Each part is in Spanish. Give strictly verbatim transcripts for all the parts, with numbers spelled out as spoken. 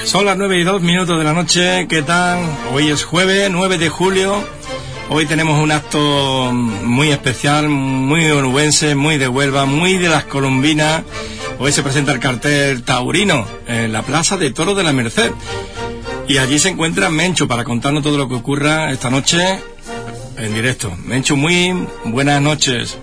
Son las nueve y dos minutos de la noche. ¿Qué tal? Hoy es jueves nueve de julio. Hoy tenemos un acto muy especial, muy onubense, muy de Huelva, muy de las Colombinas. Hoy se presenta el cartel taurino en la Plaza de Toros de la Merced. Y allí se encuentra Menchu para contarnos todo lo que ocurra esta noche en directo. Menchu, muy buenas noches.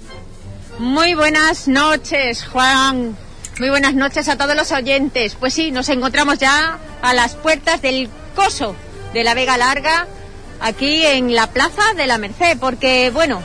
Muy buenas noches, Juan. Muy buenas noches a todos los oyentes. Pues sí, nos encontramos ya a las puertas del Coso de la Vega Larga, aquí en la Plaza de la Merced, porque, bueno,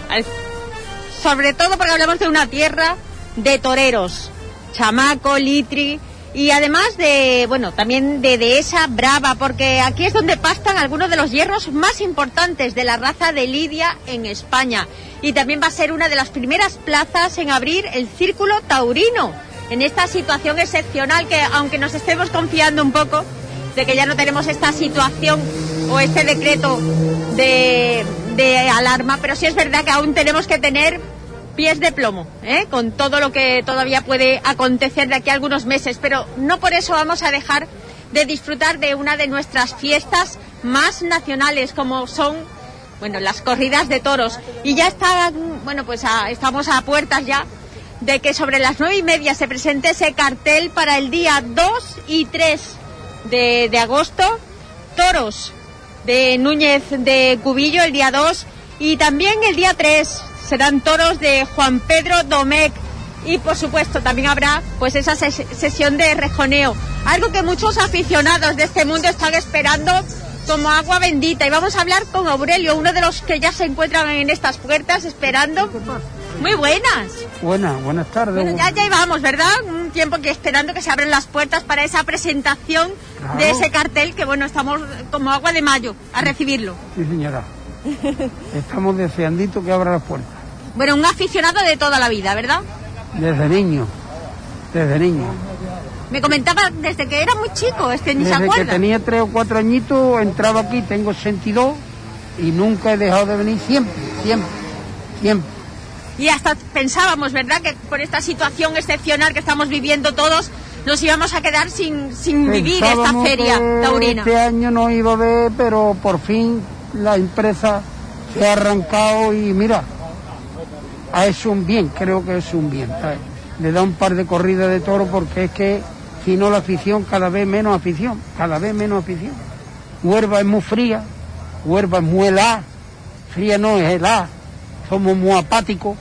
sobre todo porque hablamos de una tierra de toreros, chamaco, litri, y además de, bueno, también de dehesa brava, porque aquí es donde pastan algunos de los hierros más importantes de la raza de Lidia en España, y también va a ser una de las primeras plazas en abrir el círculo taurino, en esta situación excepcional que, aunque nos estemos confiando un poco de que ya no tenemos esta situación o este decreto de, de alarma, pero sí es verdad que aún tenemos que tener pies de plomo, ¿eh? Con todo lo que todavía puede acontecer de aquí a algunos meses, pero no por eso vamos a dejar de disfrutar de una de nuestras fiestas más nacionales, como son, bueno, las corridas de toros. Y ya está, bueno, pues a, estamos a puertas ya de que sobre las nueve y media se presente ese cartel para el día dos y tres de, de agosto, toros de Núñez de Cubillo el día dos, y también el día tres serán toros de Juan Pedro Domecq, y por supuesto también habrá pues esa ses- sesión de rejoneo, algo que muchos aficionados de este mundo están esperando como agua bendita. Y vamos a hablar con Aurelio, uno de los que ya se encuentran en estas puertas esperando. Muy buenas. Buenas, buenas tardes. Bueno, ya, ya íbamos, ¿verdad? Un tiempo que esperando que se abran las puertas para esa presentación, claro, de ese cartel, que bueno, estamos como agua de mayo a recibirlo. Sí, señora. Estamos deseandito que abra las puertas. Bueno, un aficionado de toda la vida, ¿verdad? Desde niño, desde niño. Me comentaba desde que era muy chico, este ni se acuerda. Desde que tenía tres o cuatro añitos entraba aquí, tengo sesenta y dos y nunca he dejado de venir, siempre, siempre, siempre. Y hasta pensábamos, ¿verdad?, que por esta situación excepcional que estamos viviendo todos, nos íbamos a quedar sin, sin vivir esta feria taurina. Este año no iba a ver, pero por fin la empresa se ha arrancado y mira, ha hecho un bien, creo que es un bien, ¿sabes? Le da un par de corridas de toro, porque es que si no la afición, cada vez menos afición, cada vez menos afición. Huelva es muy fría, Huelva es muy helada, fría no es helada, somos muy apáticos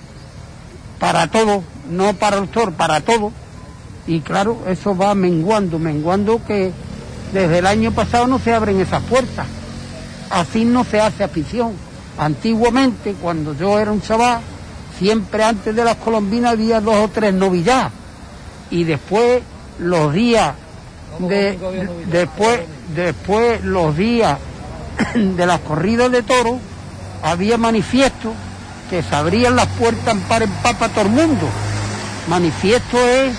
para todo, no para el toro, para todo. Y claro, eso va menguando, menguando, que desde el año pasado no se abren esas puertas. Así no se hace afición. Antiguamente, cuando yo era un chaval, siempre antes de las colombinas había dos o tres novilladas. Y después los días de, de después, después los días de las corridas de toros había manifiestos que se abrían las puertas en par en par para todo el mundo. Manifiesto es...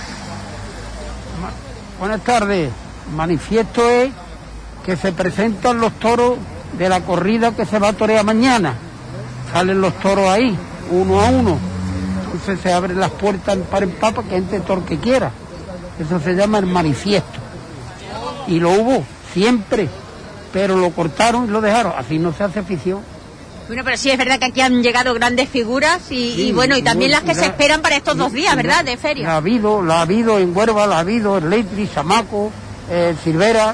Buenas tardes. Manifiesto es que se presentan los toros de la corrida que se va a torear mañana. Salen los toros ahí, uno a uno. Entonces se abren las puertas en par en par para que entre todo el que quiera. Eso se llama el manifiesto. Y lo hubo siempre, pero lo cortaron y lo dejaron. Así no se hace afición. Bueno, pero sí es verdad que aquí han llegado grandes figuras y, sí, y bueno, y también bueno, las que la, se esperan para estos dos días, ¿verdad?, de feria. La ha habido, la ha habido en Huelva, la ha habido en Leitri, Chamaco, eh, Silvera.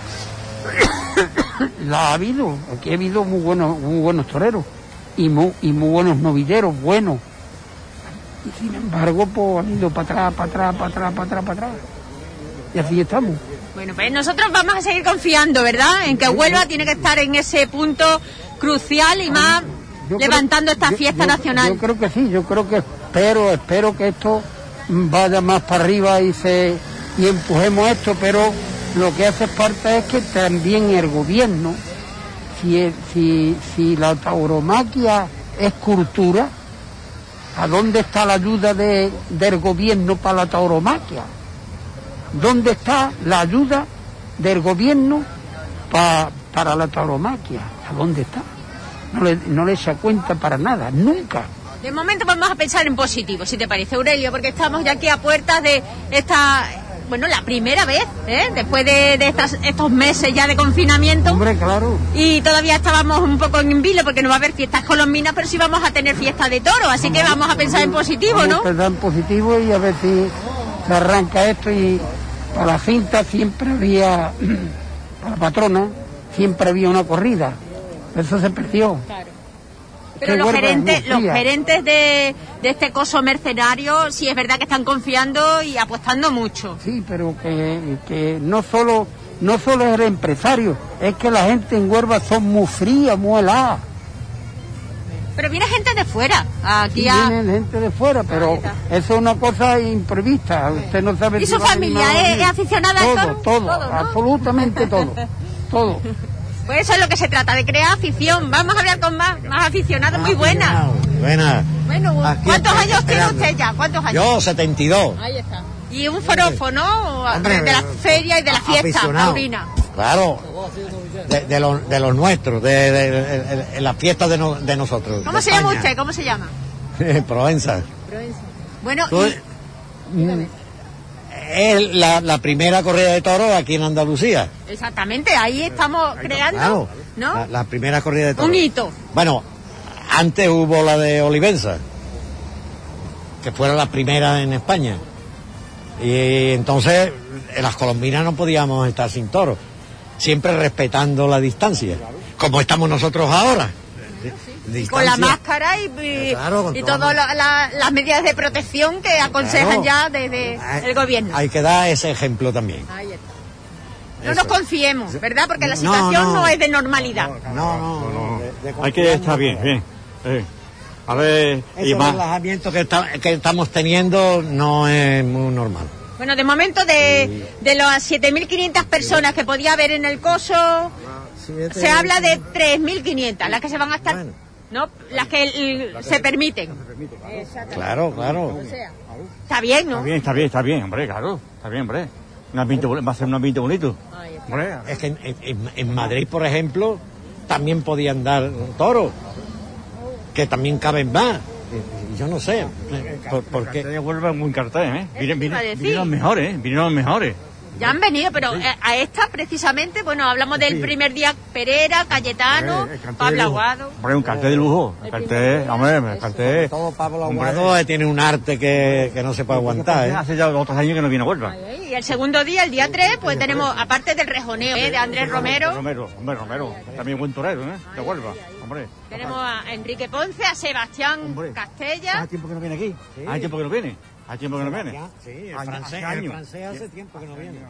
La ha habido, aquí ha habido muy buenos, muy buenos toreros y muy, y muy buenos novilleros, buenos. Y sin embargo, pues han ido para atrás, para atrás, para atrás, para atrás, para atrás. Y así estamos. Bueno, pues nosotros vamos a seguir confiando, ¿verdad?, en que Huelva tiene que estar en ese punto crucial y más yo levantando creo, esta fiesta yo, yo, nacional. Yo creo que sí, yo creo que espero, espero que esto vaya más para arriba y se y empujemos esto, pero lo que hace falta es que también el gobierno, si, si, si la tauromaquia es cultura, ¿a dónde está la ayuda de, del gobierno para la tauromaquia? ¿Dónde está la ayuda del gobierno pa, para la tauromaquia? ¿A dónde está? No le, no le echa cuenta para nada, nunca. De momento vamos a pensar en positivo, si te parece, Aurelio, porque estamos ya aquí a puertas de esta bueno, la primera vez, ¿eh? Después de, de estas, estos meses ya de confinamiento. Hombre, claro. Y todavía estábamos un poco en vilo porque no va a haber fiestas colombinas, pero sí vamos a tener fiesta de toro, así que vamos a pensar en positivo, ¿no? Vamos a pensar en positivo y a ver si se arranca esto. Y para la cinta siempre había, para la patrona, siempre había una corrida. Eso se perdió. Claro. Pero los gerentes, los gerentes de, de este coso mercenario, sí es verdad que están confiando y apostando mucho. Sí, pero que, que no solo no solo es el empresario, es que la gente en Huelva son muy fría, muy helada. Pero viene gente de fuera, aquí sí, a... viene gente de fuera, pero eso es una cosa imprevista. Usted no sabe. ¿Y si su familia es, es aficionada todo, al toro? Todo, todo, ¿no? Absolutamente todo, todo. Pues eso es lo que se trata, de crear afición. Vamos a hablar con más, más aficionados, muy buenas. Buenas. Bueno, Aquí ¿cuántos estoy años tiene esperando. usted ya? ¿Cuántos años? Yo, setenta y dos. Ahí está. Y un forofo, ¿no? Hombre, de la feria y de la fiesta aficionado. taurina. Claro, de, de, lo, de los nuestros, de, de, de, de, de las fiestas de, no, de nosotros. ¿Cómo de se llama España. usted? ¿Cómo se llama? Provenza. Bueno, Tú- y... Es la, la primera corrida de toros aquí en Andalucía. Exactamente, ahí estamos creando, Claro, ¿no? la, la primera corrida de toros. Un hito. Bueno, antes hubo la de Olivenza, que fuera la primera en España. Y entonces en las colombinas no podíamos estar sin toros, siempre respetando la distancia, como estamos nosotros ahora. Con la Distancia. máscara y, y, Claro, con y toda todas la- la- la- las medidas de protección que aconsejan Claro. ya desde Hay- el gobierno. Hay que dar ese ejemplo también. Ahí está. No Eso. nos confiemos, ¿verdad? Porque la No, situación no, no. es de normalidad. No, no, no. de- de Hay que estar bien, bien. Sí. A ver, y Ese más. relajamiento que, está- que estamos teniendo no es muy normal. Bueno, de momento de, de las siete mil quinientas personas que podía haber en el coso, se habla de tres mil quinientas, las que se van a estar, Bueno. ¿no? Las que eh, se permiten. Claro, claro. Está bien, ¿no? Está bien, está bien, está bien, hombre, claro. Está bien, hombre. Un ambiente, bo- va a ser un ambiente bonito. Hombre, Es que en, en- en Madrid, por ejemplo, también podían dar toros, que también caben más. Y- y Yo no sé, por, por cartel qué. de Huelva es muy cartel, ¿eh? Eso Vienen, te iba a vienen, decir. vienen los mejores, ¿eh? Vienen los mejores. Ya han venido, pero eh, a esta precisamente, bueno, hablamos del Sí. primer día Pereira, Cayetano, Eh, el cartel Pablo de lujo. Aguado. Hombre, un cartel de lujo. El cartel, hombre, el cartel. Todo Pablo Hombre. Aguado tiene un arte que, que no se puede aguantar, ¿eh? Hace ya otros años que no viene a Huelva. Y el segundo día, el día tres, pues tenemos, aparte del rejoneo ¿eh? de Andrés Romero, Romero, hombre, Romero. También buen torero, ¿eh? De Huelva, hombre. tenemos a Enrique Ponce, a Sebastián Hombre. Castella. ¿Hace tiempo que no viene aquí? ¿Hace tiempo que no viene? ¿Hace tiempo que no viene? Sí, el Año- francés, hace el años. francés hace tiempo que no viene.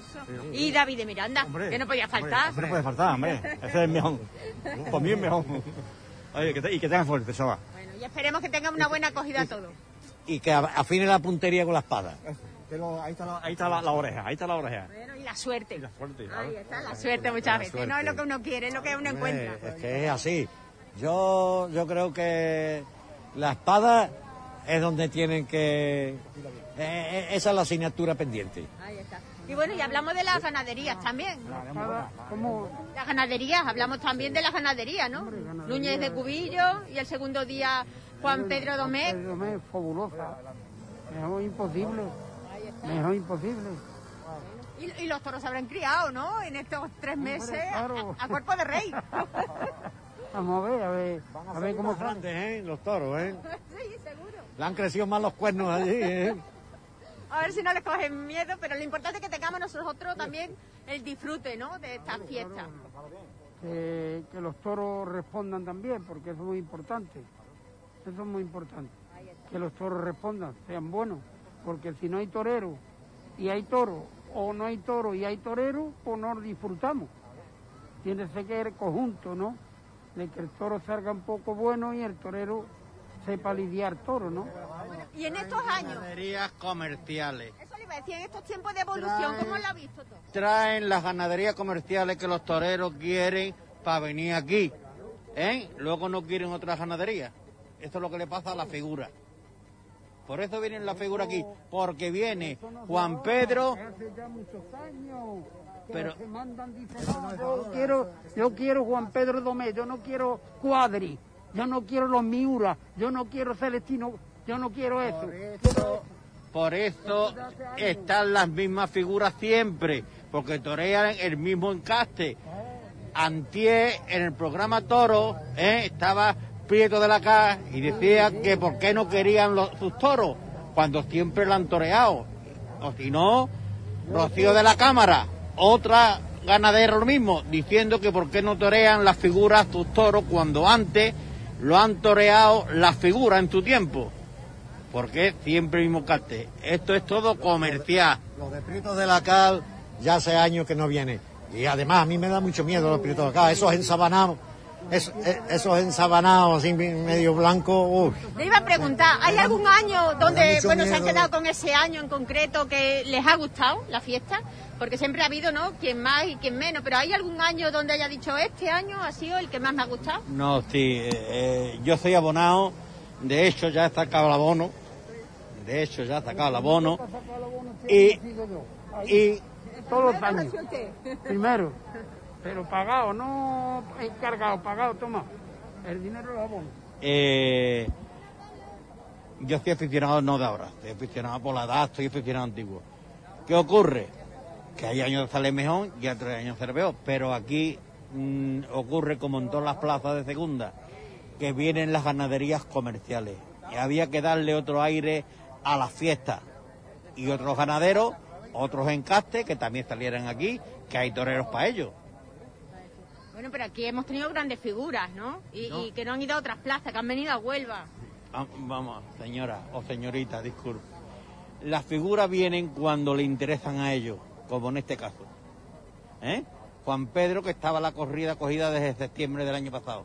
Y David de Miranda, Hombre, que no podía faltar. Hombre, no puede faltar, hombre. Ese es el mejor. Por mí es mejor. Oye, que te- y que tengan fuerte, chaval. Bueno, y esperemos que tengan una buena acogida todo. Y que a- afine la puntería con la espada. Ahí está, la, ahí está la, la oreja, ahí está la oreja. Bueno, y la suerte. Y la suerte, claro. Ahí está la suerte muchas veces. suerte. No es lo que uno quiere, es lo que uno encuentra. Eh, es que es así. Yo, yo creo que la espada es donde tienen que... eh, eh, esa es la asignatura pendiente. Ahí está. Y bueno, y hablamos de las ganaderías también. ¿Cómo? Las ganaderías, hablamos también de las ganaderías, ¿no? Núñez de Cubillo y el segundo día Juan Pedro Domecq. Pedro Domecq, fabulosa. Mejor imposible. Mejor imposible. Y, y los toros se habrán criado, ¿no? En estos tres meses a, claro. a cuerpo de rey. Vamos a ver, a ver, a ver cómo sale. grandes, ¿eh? Los toros, ¿eh? Sí, seguro. Le han crecido más los cuernos allí, ¿eh? A ver si no les cogen miedo, pero lo importante es que tengamos nosotros también el disfrute, ¿no? De esta fiesta. Que, que los toros respondan también, porque eso es muy importante. Eso es muy importante. Que los toros respondan, sean buenos, porque si no hay torero y hay toro, o no hay toro y hay torero, pues no disfrutamos. Tiene que ser el conjunto, ¿no? De que el toro salga un poco bueno y el torero sepa lidiar toro, ¿no? Y en estos años, Ganaderías comerciales. eso le iba a decir, en estos tiempos de evolución, ¿cómo lo ha visto todo? Traen las ganaderías comerciales que los toreros quieren para venir aquí. ¿Eh? Luego no quieren otras ganaderías. Esto es lo que le pasa a la figura. Por eso vienen la figura aquí. Porque viene Juan Pedro. Hace ya muchos años. que Pero- se mandan diferentes. Yo quiero, yo quiero Juan Pedro Domecq, yo no quiero Cuadri, yo no quiero los Miura, yo no quiero Celestino, yo no quiero eso. Quiero, por eso están las mismas figuras siempre, porque torean el mismo encaste. Antier, en el programa Toro, ¿eh? estaba Prieto de la Ca y decía que por qué no querían los, sus toros, cuando siempre lo han toreado. O si no, Rocío de la Cámara, otra ganadera lo mismo, diciendo que por qué no torean las figuras sus toros cuando antes lo han toreado las figuras en su tiempo. Porque siempre el mismo caste. Esto es todo comercial. Los de Prieto de la Cal ya hace años que no viene. Y además a mí me da mucho miedo los Prieto de la Cal. Esos ensabanados, esos, esos ensabanados así medio blancos. Uf. Le iba a preguntar, ¿hay algún año donde bueno se han miedo. quedado con ese año en concreto que les ha gustado la fiesta? Porque siempre ha habido, ¿no?, quien más y quien menos. Pero ¿hay algún año donde haya dicho este año ha sido el que más me ha gustado? No, sí, eh, eh, yo soy abonado, de hecho ya he sacado el abono, de hecho ya he sacado el abono, y, y Todos los años. Primero. Pero pagado, no encargado, pagado, toma. El dinero lo abono. eh, yo estoy aficionado no de ahora, estoy aficionado por la edad, estoy aficionado antiguo. ¿Qué ocurre? Que hay años que sale mejor y otros años sale peor, pero aquí mmm, ocurre como en todas las plazas de segunda, que vienen las ganaderías comerciales y había que darle otro aire a las fiestas y otros ganaderos, otros encastes que también salieran aquí, que hay toreros para ellos. Bueno, pero aquí hemos tenido grandes figuras, ¿no? Y, No. y que no han ido a otras plazas, que han venido a Huelva. Ah, vamos, señora o señorita, disculpe. Las figuras vienen cuando le interesan a ellos, como en este caso. ¿Eh? Juan Pedro, que estaba la corrida cogida desde septiembre del año pasado.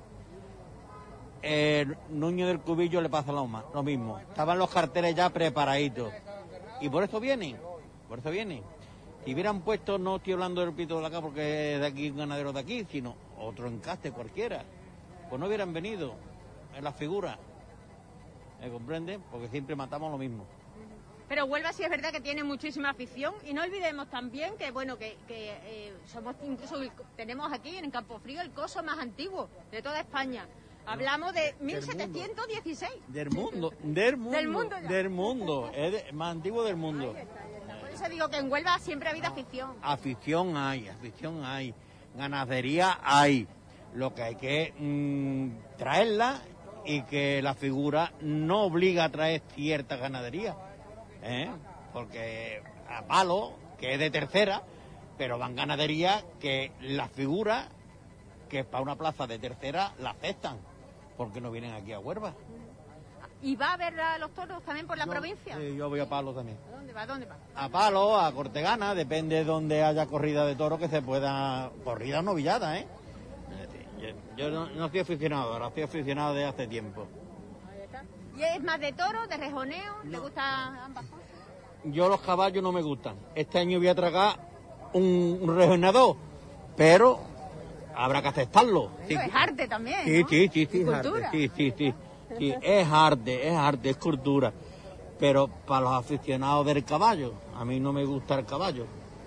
El Nuño del Cubillo le pasa lo, más, lo mismo. Estaban los carteles ya preparaditos. Y por eso vienen, por eso vienen. Si hubieran puesto, no estoy hablando del Prieto de la Ca porque es de aquí, un ganadero de aquí, sino otro encaste cualquiera, pues no hubieran venido en las figuras. ¿Me comprenden? Porque siempre matamos lo mismo. Pero Huelva sí es verdad que tiene muchísima afición y no olvidemos también que bueno que, que eh, somos incluso el- tenemos aquí en Campo Frío el coso más antiguo de toda España. Hablamos de mil setecientos dieciséis. Del mundo, del mundo, Del mundo ya. del mundo, es de- más antiguo del mundo. Por eso digo que en Huelva siempre ha habido afición. Afición hay, afición hay, ganadería hay. Lo que hay que mm, traerla y que la figura no obliga a traer cierta ganadería. ¿eh? Porque a palo, que es de tercera, pero van ganaderías que la figura, que para una plaza de tercera, la aceptan, porque no vienen aquí a Huelva. ¿Y va a ver a los toros también por la Yo- provincia? sí, yo voy a palo también. ¿A dónde va? ¿A dónde va? A palo, a Cortegana, depende de donde haya corrida de toro que se pueda... Corrida o novillada, ¿eh? Yo, yo no, no estoy aficionado, ahora estoy aficionado de hace tiempo. ¿Y es más de toro, de rejoneo? ¿Te gustan ambas cosas? Yo los caballos no me gustan. Este año voy a tragar un, un rejonador, pero habrá que aceptarlo. Sí, Eso es arte también, sí, ¿no? sí, sí, sí, Y es arte, cultura. sí, sí, sí, sí, es arte, es arte, es cultura. Pero para los aficionados del caballo, a mí no me gusta el caballo.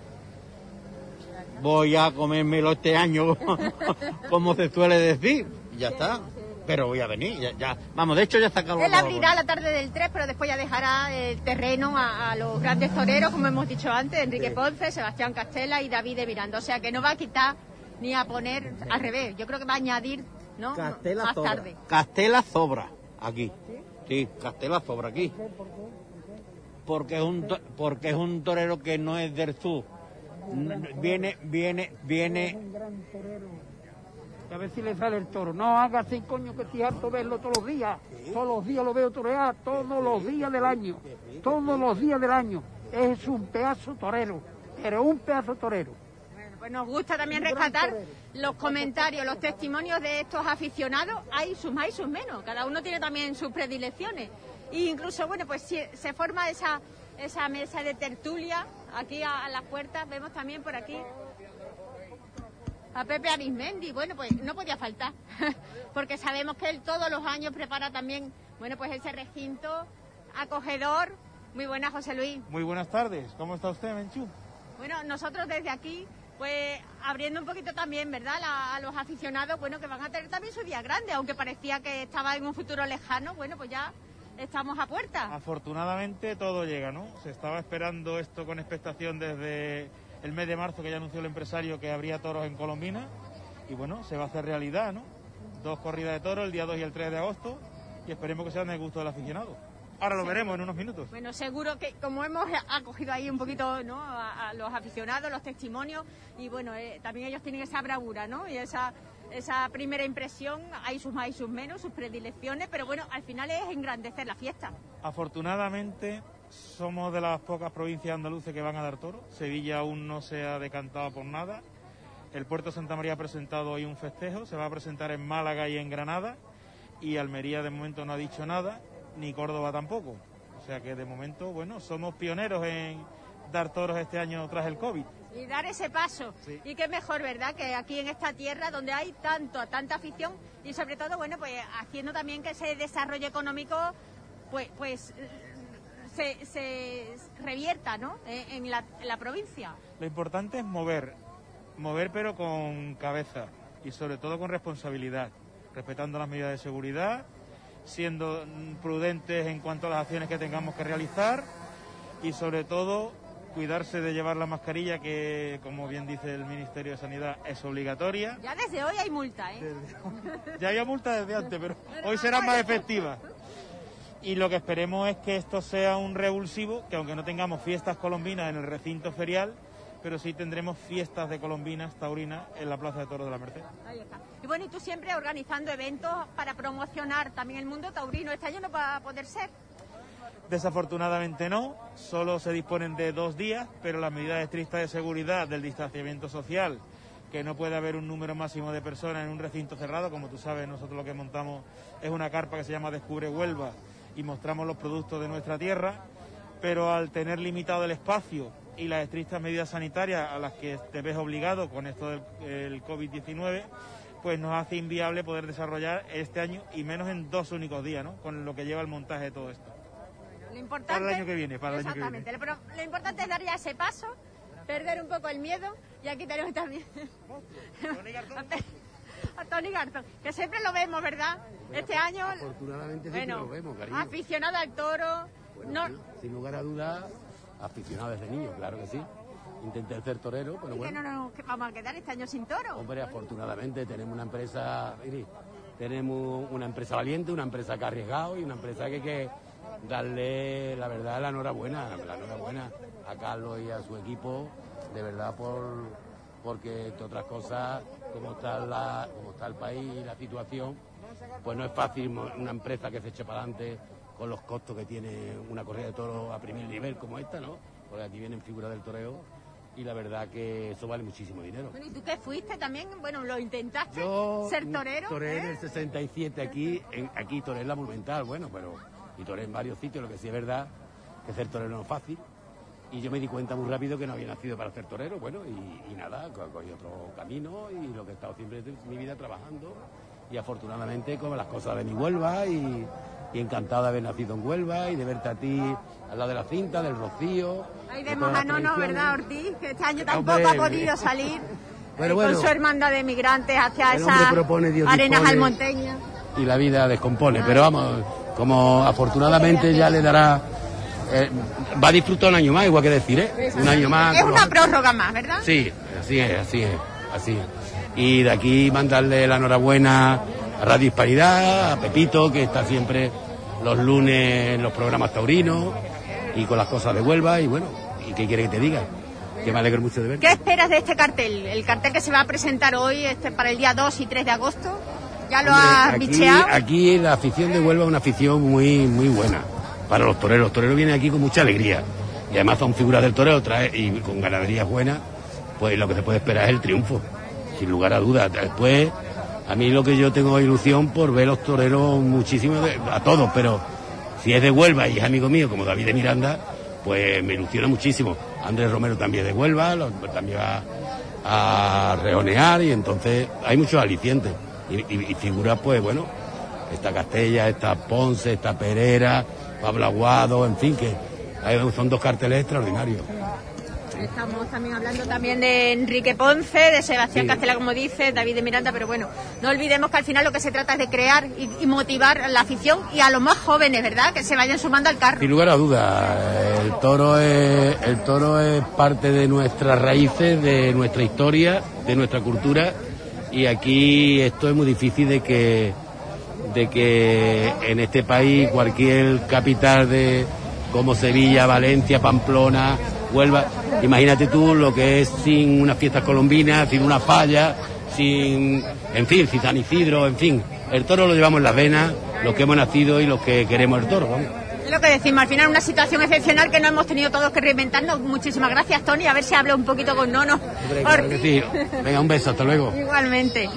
Voy a comérmelo este año, como se suele decir, y ya está. Pero voy a venir, ya, ya. Vamos, de hecho ya está acabado. Él abrirá la tarde del tres, pero después ya dejará el terreno a, a los grandes toreros, como hemos dicho antes, Enrique Ponce, Sebastián Castela y David de Miranda. O sea que no va a quitar ni a poner al revés. Yo creo que va a añadir, ¿no? Castela Más sobra. tarde. Castela sobra aquí. Sí, Castela sobra aquí. Porque es un to- porque es un torero que no es del sur. N- Viene, viene, viene. A ver si le sale el toro. No haga así, coño, que estoy harto de verlo todos los días. Todos los días lo veo torear, todos los días del año. Todos los días del año. Es un pedazo torero, pero un pedazo torero. Bueno, pues nos gusta también rescatar los comentarios, los testimonios de estos aficionados. Hay sus más y sus menos. Cada uno tiene también sus predilecciones. E incluso, bueno, pues si se forma esa, esa mesa de tertulia aquí a, a las puertas. Vemos también por aquí a Pepe Arismendi. Bueno, pues no podía faltar, porque sabemos que él todos los años prepara también, bueno, pues ese recinto acogedor. Muy buena, José Luis. Muy buenas tardes, ¿cómo está usted, Menchú? Bueno, nosotros desde aquí, pues abriendo un poquito también, ¿verdad?, La- a los aficionados, bueno, que van a tener también su día grande, aunque parecía que estaba en un futuro lejano. Bueno, pues ya estamos a puerta. Afortunadamente todo llega, ¿no? Se estaba esperando esto con expectación desde el mes de marzo, que ya anunció el empresario que habría toros en Colombina, y bueno, se va a hacer realidad, ¿no? Dos corridas de toros el día dos y el tres de agosto, y esperemos que sean del gusto del aficionado. Ahora lo veremos en unos minutos. Bueno, seguro que como hemos acogido ahí un poquito, ¿no?, a, a los aficionados, los testimonios, y bueno, eh, también ellos tienen esa bravura, ¿no?, y esa esa primera impresión, hay sus más y sus menos, sus predilecciones, pero bueno, al final es engrandecer la fiesta. Afortunadamente somos de las pocas provincias andaluces que van a dar toros. Sevilla aún no se ha decantado por nada. El Puerto de Santa María ha presentado hoy un festejo, se va a presentar en Málaga y en Granada, y Almería de momento no ha dicho nada, ni Córdoba tampoco. O sea que de momento, bueno, somos pioneros en dar toros este año tras el COVID. Y dar ese paso. Sí. Y qué mejor, ¿verdad?, que aquí en esta tierra donde hay tanto, tanta afición y sobre todo, bueno, pues haciendo también que ese desarrollo económico pues pues se, se revierta, ¿no?, en la, en la provincia. Lo importante es mover, mover pero con cabeza y sobre todo con responsabilidad, respetando las medidas de seguridad, siendo prudentes en cuanto a las acciones que tengamos que realizar y sobre todo cuidarse de llevar la mascarilla, que como bien dice el Ministerio de Sanidad es obligatoria. Ya desde hoy hay multa, ¿eh? Ya había multa desde antes, pero hoy será más efectiva. Y lo que esperemos es que esto sea un revulsivo, que aunque no tengamos fiestas colombinas en el recinto ferial, pero sí tendremos fiestas de colombinas taurinas en la Plaza de Toros de la Merced. Ahí está. Y bueno, y tú siempre organizando eventos para promocionar también el mundo taurino. ¿Este año no va a poder ser? Desafortunadamente no, solo se disponen de dos días, pero las medidas estrictas de seguridad del distanciamiento social, que no puede haber un número máximo de personas en un recinto cerrado, como tú sabes, nosotros lo que montamos es una carpa que se llama Descubre Huelva y mostramos los productos de nuestra tierra, pero al tener limitado el espacio y las estrictas medidas sanitarias a las que te ves obligado con esto del COVID diecinueve, pues nos hace inviable poder desarrollar este año y menos en dos únicos días, ¿no?, con lo que lleva el montaje de todo esto. Lo importante, para el año que viene, para el año que viene. Exactamente, lo importante es dar ya ese paso, perder un poco el miedo, y aquí tenemos también a Tony Garzón, que siempre lo vemos, ¿verdad? Bueno, este año, afortunadamente siempre bueno, lo vemos, cariño. Aficionado al toro. Bueno, no... sin, sin lugar a dudas, aficionado desde niño, claro que sí. Intenté ser torero, pero ¿Y bueno. que no nos vamos a quedar este año sin toro? Hombre, afortunadamente tenemos una empresa, mire, tenemos una empresa valiente, una empresa que ha arriesgado y una empresa que hay que darle, la verdad, la enhorabuena, la enhorabuena a Carlos y a su equipo, de verdad, por porque, entre otras cosas, como está, la, como está el país y la situación, pues no es fácil una empresa que se eche para adelante con los costos que tiene una corrida de toros a primer nivel como esta, ¿no? Porque aquí vienen figuras del toreo y la verdad que eso vale muchísimo dinero. Bueno, ¿y tú qué fuiste también? Bueno, ¿lo intentaste? Yo, ¿Ser torero? Toré ¿eh? en el sesenta y siete aquí, en, aquí toré en la Monumental, bueno, pero... y toré en varios sitios, lo que sí es verdad que ser torero no es fácil, y yo me di cuenta muy rápido que no había nacido para ser torero, bueno, y, y nada, cogí otro camino, y lo que he estado siempre de mi vida trabajando, y afortunadamente con las cosas de mi Huelva, y, y encantado de haber nacido en Huelva, y de verte a ti al lado de la cinta, del Rocío. Ahí vemos a Nono, ¿verdad, Ortiz? Que este año tampoco Hombre, ha podido salir bueno, eh, bueno, con su hermandad de migrantes hacia el esas propone, Dios arenas dispone, almonteñas. Y la vida descompone, pero vamos, como afortunadamente ya le dará, eh, va a disfrutar un año más, igual que decir, ¿eh? Un año más. Es una prórroga más, ¿verdad? Sí, así es, así es, así es. Y de aquí mandarle la enhorabuena a Radio Hispanidad, a Pepito, que está siempre los lunes en los programas taurinos y con las cosas de Huelva, y bueno, ¿y qué quiere que te diga? Que me alegro mucho de ver. ¿Qué esperas de este cartel? El cartel que se va a presentar hoy, este para el día dos y tres de agosto. ¿Ya lo Hombre, has aquí, bicheado? Aquí la afición de Huelva es una afición muy muy buena para los toreros. Los toreros vienen aquí con mucha alegría y además son figuras del toreo, trae, y con ganaderías buenas, pues lo que se puede esperar es el triunfo, sin lugar a dudas. Después, a mí lo que yo tengo ilusión por ver los toreros muchísimo, de, a todos, pero si es de Huelva y es amigo mío como David de Miranda, pues me ilusiona muchísimo. Andrés Romero también de Huelva, lo, también va a reonear, y entonces hay muchos alicientes. Y, y, y figuras, pues bueno, está Castella, está Ponce, está Pereira, Pablo Aguado, en fin, que hay, son dos carteles extraordinarios. Sí. Estamos también hablando también de Enrique Ponce, de Sebastián sí. Castela, como dice, David de Miranda, pero bueno, no olvidemos que al final lo que se trata es de crear y, y motivar a la afición y a los más jóvenes, ¿verdad?, que se vayan sumando al carro. Sin lugar a dudas, el toro es, el toro es parte de nuestras raíces, de nuestra historia, de nuestra cultura, y aquí esto es muy difícil de que, de que en este país cualquier capital de como Sevilla, Valencia, Pamplona, Huelva, imagínate tú lo que es sin unas fiestas colombinas, sin una falla, sin, en fin, sin San Isidro, en fin. El toro lo llevamos en las venas, los que hemos nacido y los que queremos el toro, vamos. Es lo que decimos, al final una situación excepcional que no hemos tenido todos que reinventarnos. Muchísimas gracias, Tony, a ver si hablo un poquito con Nono. Claro que sí. Venga, un beso, hasta luego. Igualmente.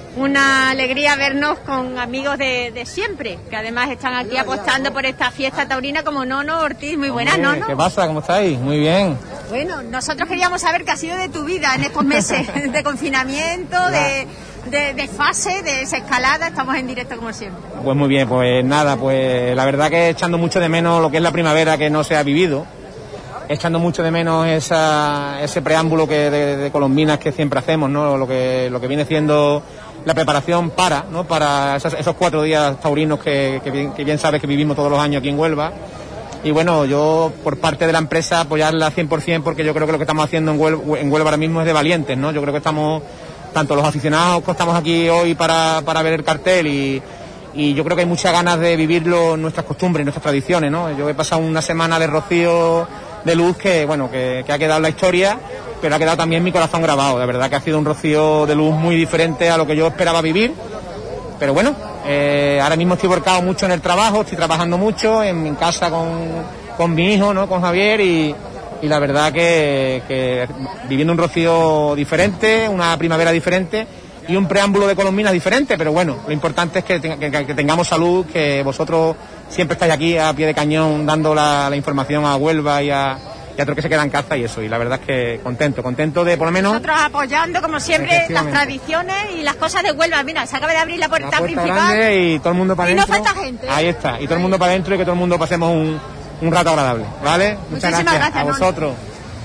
Una alegría vernos con amigos de, de siempre, que además están aquí apostando por esta fiesta taurina, como Nono Ortiz. Muy buenas, Hombre, Nono. ¿Qué pasa? ¿Cómo estáis? Muy bien. Bueno, nosotros queríamos saber qué ha sido de tu vida en estos meses de confinamiento, de, de, de fase, de desescalada. Estamos en directo como siempre. Pues muy bien, pues nada, pues la verdad que echando mucho de menos lo que es la primavera que no se ha vivido, echando mucho de menos esa, ese preámbulo que de, de colombinas que siempre hacemos, ¿no? Lo que, lo que viene siendo la preparación para, ¿no? Para esos, esos cuatro días taurinos que, que, bien, que bien sabes que vivimos todos los años aquí en Huelva. Y bueno, yo por parte de la empresa apoyarla cien por ciento, porque yo creo que lo que estamos haciendo en Huelva, en Huelva ahora mismo es de valientes, ¿no? Yo creo que estamos, tanto los aficionados que estamos aquí hoy para, para ver el cartel y, y yo creo que hay muchas ganas de vivirlo, nuestras costumbres, nuestras tradiciones, ¿no? Yo he pasado una semana de rocío de luz que, bueno, que, que ha quedado en la historia, pero ha quedado también mi corazón grabado. De verdad que ha sido un rocío de luz muy diferente a lo que yo esperaba vivir, pero bueno, eh, ahora mismo estoy volcado mucho en el trabajo, estoy trabajando mucho en mi casa con, con mi hijo, ¿no? Con Javier, y, y la verdad que, que viviendo un rocío diferente, una primavera diferente y un preámbulo de colombinas diferente, pero bueno, lo importante es que, que, que tengamos salud, que vosotros siempre estáis aquí a pie de cañón dando la, la información a Huelva y a, y a otros que se quedan en casa y eso, y la verdad es que contento, contento de por lo menos... Nosotros apoyando como siempre las tradiciones y las cosas de Huelva. Mira, se acaba de abrir la puerta, la puerta principal grande y todo el mundo para adentro. Y no falta gente, ¿eh? Ahí está, y todo el mundo para adentro y que todo el mundo pasemos un, un rato agradable, ¿vale? Muchas Muchísimas gracias, gracias a vosotros.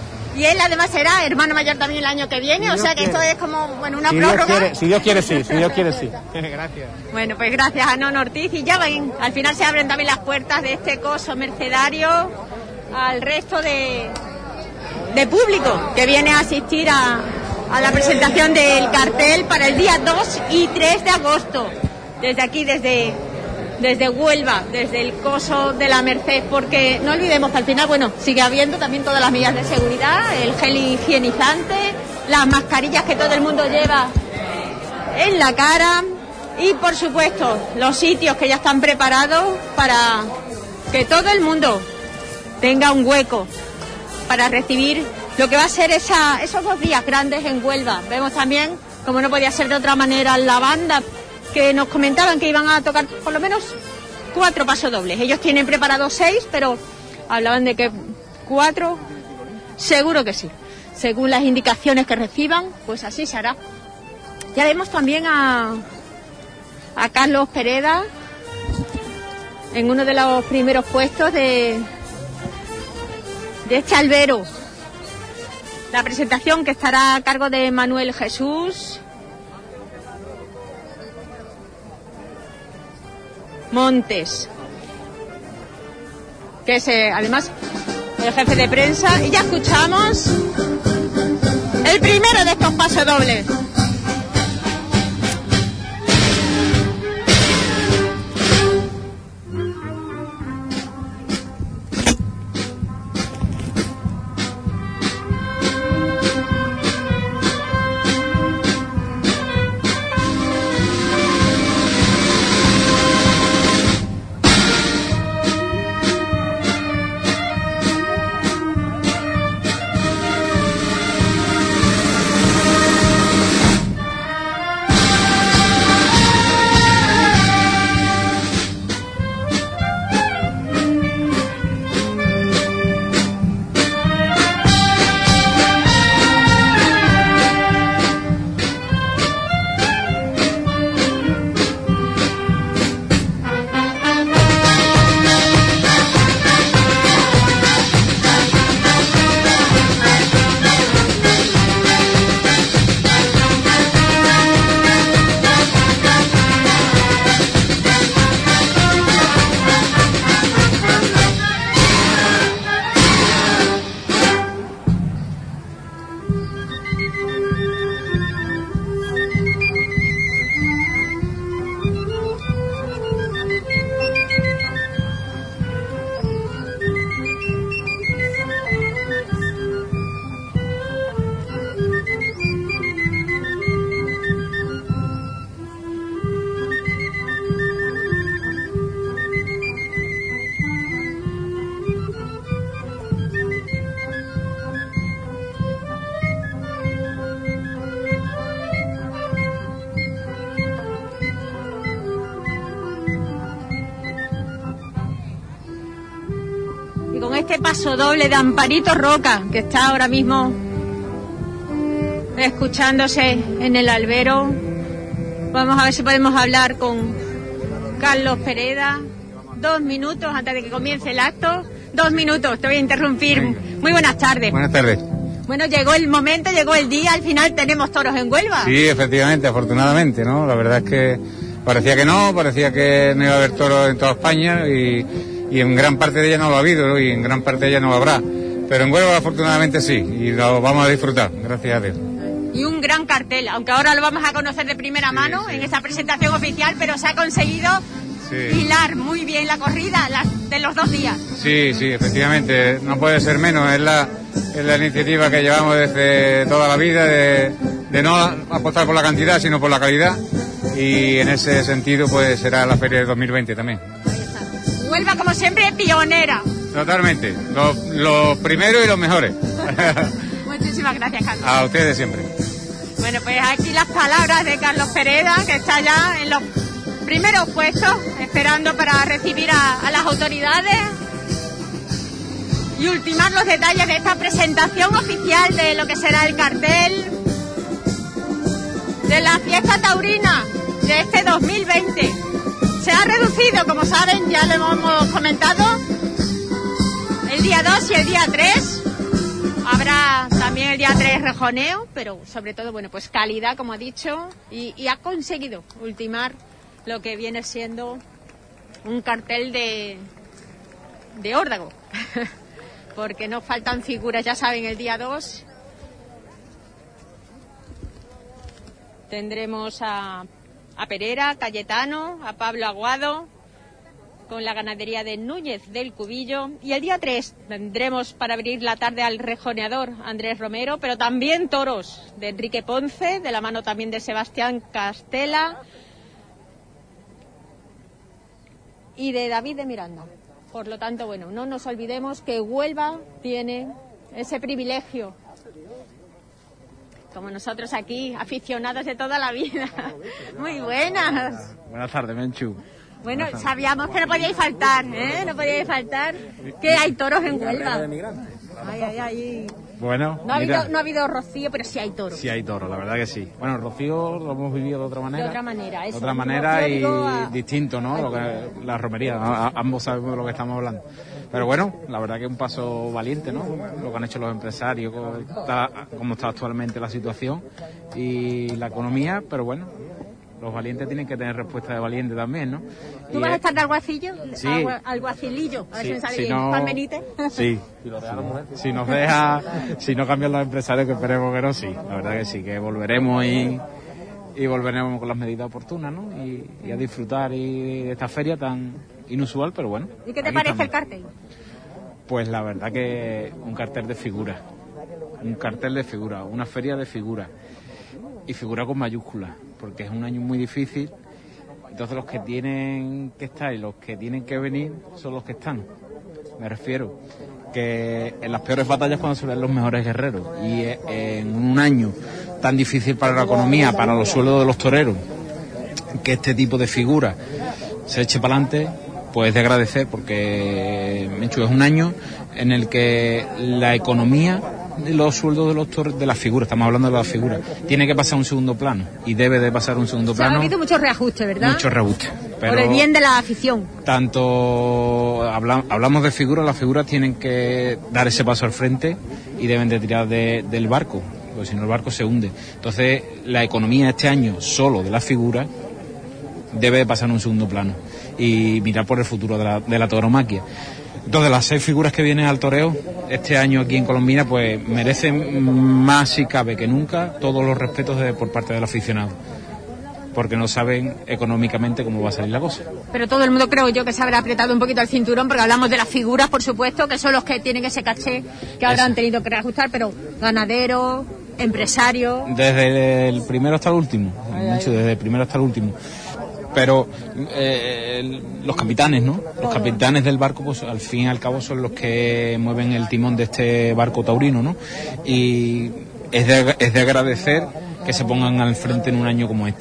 Y él además será hermano mayor también el año que viene, si o sea que quiere. Esto es como, bueno, una si prórroga. Dios quiere, si Dios quiere sí, si Dios quiere sí. Gracias. Bueno, pues gracias a Nono Ortiz, y ya ven, al final se abren también las puertas de este coso mercedario al resto de, de público que viene a asistir a, a la presentación del cartel para el día dos y tres de agosto. Desde aquí, desde... desde Huelva, desde el coso de la Merced, porque no olvidemos que al final, bueno, sigue habiendo también todas las medidas de seguridad, el gel higienizante, las mascarillas que todo el mundo lleva en la cara y, por supuesto, los sitios que ya están preparados para que todo el mundo tenga un hueco para recibir lo que va a ser esa, esos dos días grandes en Huelva. Vemos también, como no podía ser de otra manera, la banda que nos comentaban que iban a tocar por lo menos cuatro pasodobles. Ellos tienen preparados seis, pero hablaban de que cuatro, seguro que sí. Según las indicaciones que reciban, pues así se hará. Ya vemos también a, a Carlos Pereda en uno de los primeros puestos de, de este albero. La presentación que estará a cargo de Manuel Jesús Montes, que es eh, además el jefe de prensa, y ya escuchamos el primero de estos pasodobles. este paso doble de Amparito Roca, que está ahora mismo escuchándose en el albero. Vamos a ver si podemos hablar con Carlos Pereda. Dos minutos antes de que comience el acto. Dos minutos, te voy a interrumpir. Venga. Muy buenas tardes. Buenas tardes. Bueno, llegó el momento, llegó el día, al final tenemos toros en Huelva. Sí, efectivamente, afortunadamente, ¿no? La verdad es que parecía que no, parecía que no iba a haber toros en toda España y, y en gran parte de ella no lo ha habido, ¿no? Y en gran parte de ella no lo habrá. Pero en Huelva afortunadamente sí, y lo vamos a disfrutar, gracias a Dios. Y un gran cartel, aunque ahora lo vamos a conocer de primera sí, mano sí. en esta presentación oficial, pero se ha conseguido sí. hilar muy bien la corrida la, de los dos días. Sí, sí, efectivamente, no puede ser menos, es la, es la iniciativa que llevamos desde toda la vida, de, de no apostar por la cantidad, sino por la calidad, y en ese sentido pues será la feria de dos mil veinte también. Huelva, como siempre, pionera. Totalmente, los lo primeros y los mejores. Muchísimas gracias, Carlos. A ustedes siempre. Bueno, pues aquí las palabras de Carlos Pereda, que está ya en los primeros puestos, esperando para recibir a, a las autoridades y ultimar los detalles de esta presentación oficial de lo que será el cartel de la fiesta taurina de este dos mil veinte. Se ha reducido, como saben, ya lo hemos comentado, el día dos y el día tres. Habrá también el día tres rejoneo, pero sobre todo, bueno, pues calidad, como ha dicho, y, y ha conseguido ultimar lo que viene siendo un cartel de, de órdago, porque no faltan figuras, ya saben, el día dos tendremos a, a Perera, Cayetano, a Pablo Aguado, con la ganadería de Núñez del Cubillo, y el día tres tendremos para abrir la tarde al rejoneador Andrés Romero, pero también toros de Enrique Ponce, de la mano también de Sebastián Castela y de David de Miranda. Por lo tanto, bueno, no nos olvidemos que Huelva tiene ese privilegio, como nosotros aquí, aficionados de toda la vida. Muy buenas. Buenas tardes, Menchu. Bueno, sabíamos que no podíais faltar, ¿eh? No podíais faltar que hay toros en Huelva. Ay, ay, ay. Bueno, no ha, mira, habido, no ha habido rocío, pero sí hay toros. Sí hay toros, la verdad que sí. Bueno, el rocío lo hemos vivido de otra manera. De otra manera, eso. De otra manera y a... distinto, ¿no? Lo que, la romería, a, a, ambos sabemos de lo que estamos hablando. Pero bueno, la verdad que es un paso valiente, ¿no? Lo que han hecho los empresarios, cómo está, cómo está actualmente la situación y la economía, pero bueno, los valientes tienen que tener respuesta de valiente también, ¿no? ¿Tú y vas es... a estar de alguacillo? Sí. Agua, alguacilillo, a ver sí, si me sale si bien. No... Juan Benítez. Sí. Si, sí. si nos deja, si no cambian los empresarios, que esperemos que no, sí. La verdad que sí, que volveremos y, y volveremos con las medidas oportunas, ¿no? Y, y a disfrutar y de esta feria tan inusual, pero bueno. ¿Y qué te parece estamos. el cartel? Pues la verdad que un cartel de figura. Un cartel de figura, una feria de figura. Y figura con mayúsculas, porque es un año muy difícil. Entonces los que tienen que estar y los que tienen que venir son los que están. Me refiero que en las peores batallas cuando se ven los mejores guerreros, y en un año tan difícil para la economía, para los sueldos de los toreros, que este tipo de figuras se eche para adelante, pues de agradecer, porque Menchu, es un año en el que la economía de los sueldos de los toros, de las figuras, estamos hablando de las figuras, tiene que pasar a un segundo plano, y debe de pasar a un segundo o sea, plano. Ha habido muchos reajustes, ¿verdad? Muchos reajustes. Pero por el bien de la afición. Tanto habla, hablamos de figuras, las figuras tienen que dar ese paso al frente y deben de tirar de, del barco, porque si no el barco se hunde. Entonces la economía este año solo de las figuras debe de pasar a un segundo plano y mirar por el futuro de la, de la tauromaquia. Entonces las seis figuras que vienen al toreo este año aquí en Colombina pues merecen más, si cabe que nunca, todos los respetos de, por parte del aficionado, porque no saben económicamente cómo va a salir la cosa. Pero todo el mundo, creo yo, que se habrá apretado un poquito el cinturón, porque hablamos de las figuras, por supuesto, que son los que tienen ese caché que ahora Eso. han tenido que reajustar, pero ganaderos, empresarios... Desde el primero hasta el último, ay, ay. desde el primero hasta el último. Pero eh, los capitanes, ¿no? Los capitanes del barco, pues al fin y al cabo son los que mueven el timón de este barco taurino, ¿no? Y es de, es de agradecer que se pongan al frente en un año como este.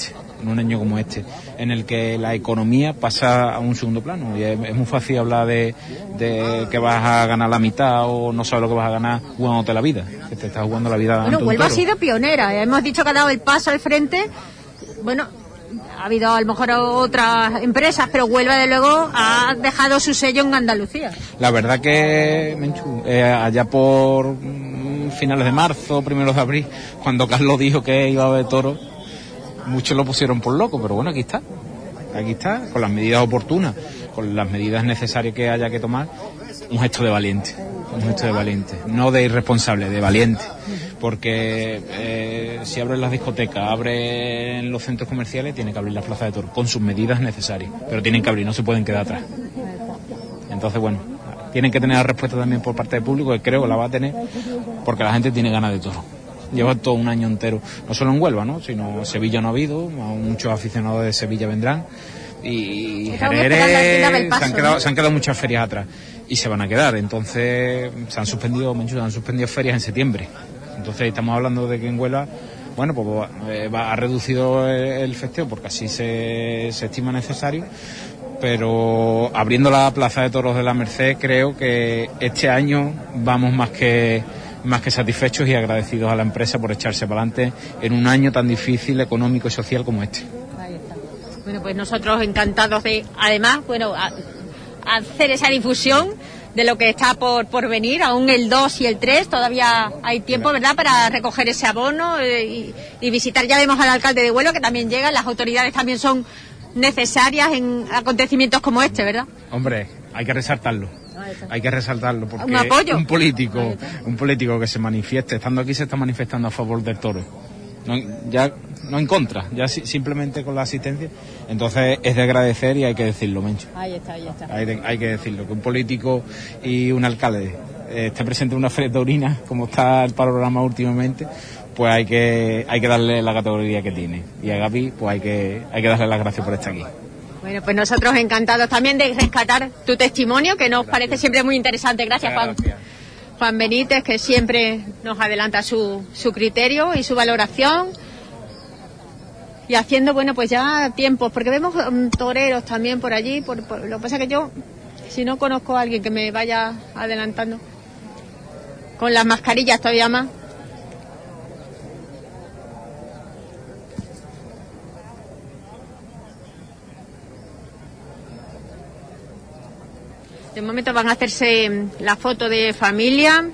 en un año como este, en el que la economía pasa a un segundo plano. Y es, es muy fácil hablar de, de que vas a ganar la mitad o no sabes lo que vas a ganar jugándote la vida, que te estás jugando la vida. Bueno, Huelva ha sido pionera, hemos dicho que ha dado el paso al frente. Bueno, ha habido a lo mejor otras empresas, pero Huelva de luego ha dejado su sello en Andalucía. La verdad que, Menchu, eh, allá por mm, finales de marzo, primeros de abril, cuando Carlos dijo que iba a haber toros, muchos lo pusieron por loco, pero bueno, aquí está, aquí está, con las medidas oportunas, con las medidas necesarias que haya que tomar, un gesto de valiente, un gesto de valiente, no de irresponsable, de valiente. Porque eh, si abren las discotecas, abren los centros comerciales, tiene que abrir la plaza de toros con sus medidas necesarias, pero tienen que abrir, no se pueden quedar atrás. Entonces, bueno, tienen que tener la respuesta también por parte del público, que creo que la va a tener, porque la gente tiene ganas de toro. Lleva todo un año entero, no solo en Huelva, ¿no?, sino en Sevilla no ha habido, muchos aficionados de Sevilla vendrán, y Jerez, se han quedado, se han quedado muchas ferias atrás y se van a quedar. Entonces se han suspendido, se han suspendido ferias en septiembre. Entonces estamos hablando de que en Huelva, bueno, pues eh, va, ha reducido el, el festeo porque así se, se estima necesario, pero abriendo la plaza de toros de la Merced, creo que este año vamos más que más que satisfechos y agradecidos a la empresa por echarse para adelante en un año tan difícil económico y social como este. Ahí está. Bueno, pues nosotros encantados de, además, bueno, a, a hacer esa difusión de lo que está por, por venir, aún el dos y el tres, todavía hay tiempo, ¿verdad?, para recoger ese abono eh, y, y visitar. Ya vemos al alcalde de Huelva que también llega, las autoridades también son necesarias en acontecimientos como este, ¿verdad? Hombre, hay que resaltarlo. Hay que resaltarlo porque un, apoyo. un político, un político que se manifieste, estando aquí se está manifestando a favor del toro. No, ya no en contra, ya si, simplemente con la asistencia. Entonces es de agradecer y hay que decirlo, Mencho. Ahí está, ahí está. Hay, de, hay que decirlo, que un político y un alcalde eh, esté presente en una feria taurina, como está el panorama últimamente, pues hay que hay que darle la categoría que tiene. Y a Gaby, pues hay que hay que darle las gracias por estar aquí. Bueno, pues nosotros encantados también de rescatar tu testimonio, que nos Gracias. Parece siempre muy interesante. Gracias, Juan. Gracias. Juan Benítez, que siempre nos adelanta su, su criterio y su valoración. Y haciendo, bueno, pues ya tiempos, porque vemos um, toreros también por allí. Por, por, lo que pasa es que yo, si no conozco a alguien que me vaya adelantando, con las mascarillas todavía más. De momento van a hacerse la foto de familia,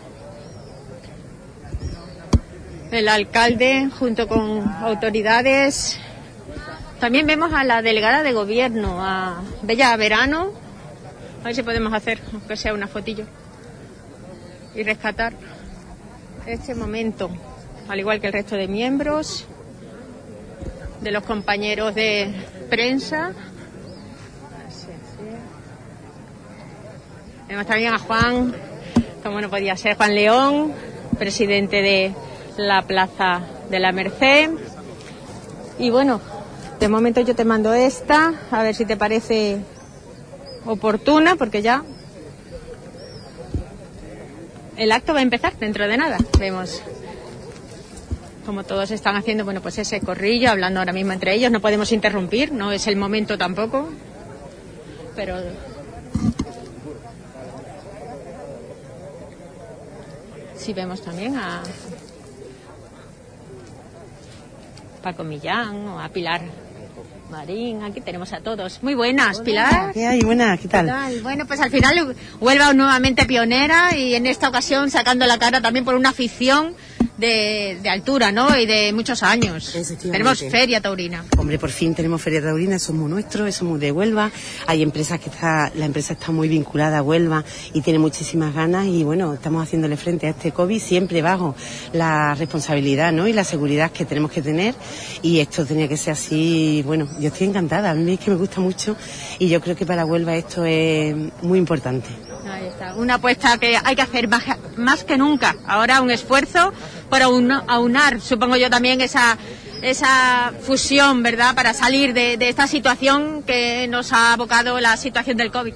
el alcalde junto con autoridades. También vemos a la delegada de gobierno, a Bella Verano. A ver si podemos hacer, aunque sea una fotillo, y rescatar este momento, al igual que el resto de miembros, de los compañeros de prensa. Tenemos también a Juan, como no podía ser, Juan León, presidente de la Plaza de la Merced. Y bueno, de momento yo te mando esta, a ver si te parece oportuna, porque ya el acto va a empezar dentro de nada. Vemos como todos están haciendo, bueno, pues ese corrillo, hablando ahora mismo entre ellos. No podemos interrumpir, no es el momento tampoco, pero... Sí, vemos también a Paco Millán o a Pilar Marín. Aquí tenemos a todos. Muy buenas, Hola, Pilar. ¿Qué hay? Buenas, ¿qué tal? ¿Qué tal? Bueno, pues al final Huelva nuevamente pionera y en esta ocasión sacando la cara también por una afición de, de altura, ¿no? Y de muchos años. Tenemos feria taurina. Hombre, por fin tenemos feria taurina, eso es muy nuestro, eso es muy de Huelva. Hay empresas que está, la empresa está muy vinculada a Huelva y tiene muchísimas ganas y bueno, estamos haciéndole frente a este COVID siempre bajo la responsabilidad, ¿no? Y la seguridad que tenemos que tener y esto tenía que ser así. Bueno, yo estoy encantada, a mí es que me gusta mucho y yo creo que para Huelva esto es muy importante. Ahí está, una apuesta que hay que hacer más, más que nunca. Ahora un esfuerzo para aunar, supongo yo, también esa esa fusión, ¿verdad?, para salir de, de esta situación que nos ha abocado la situación del COVID.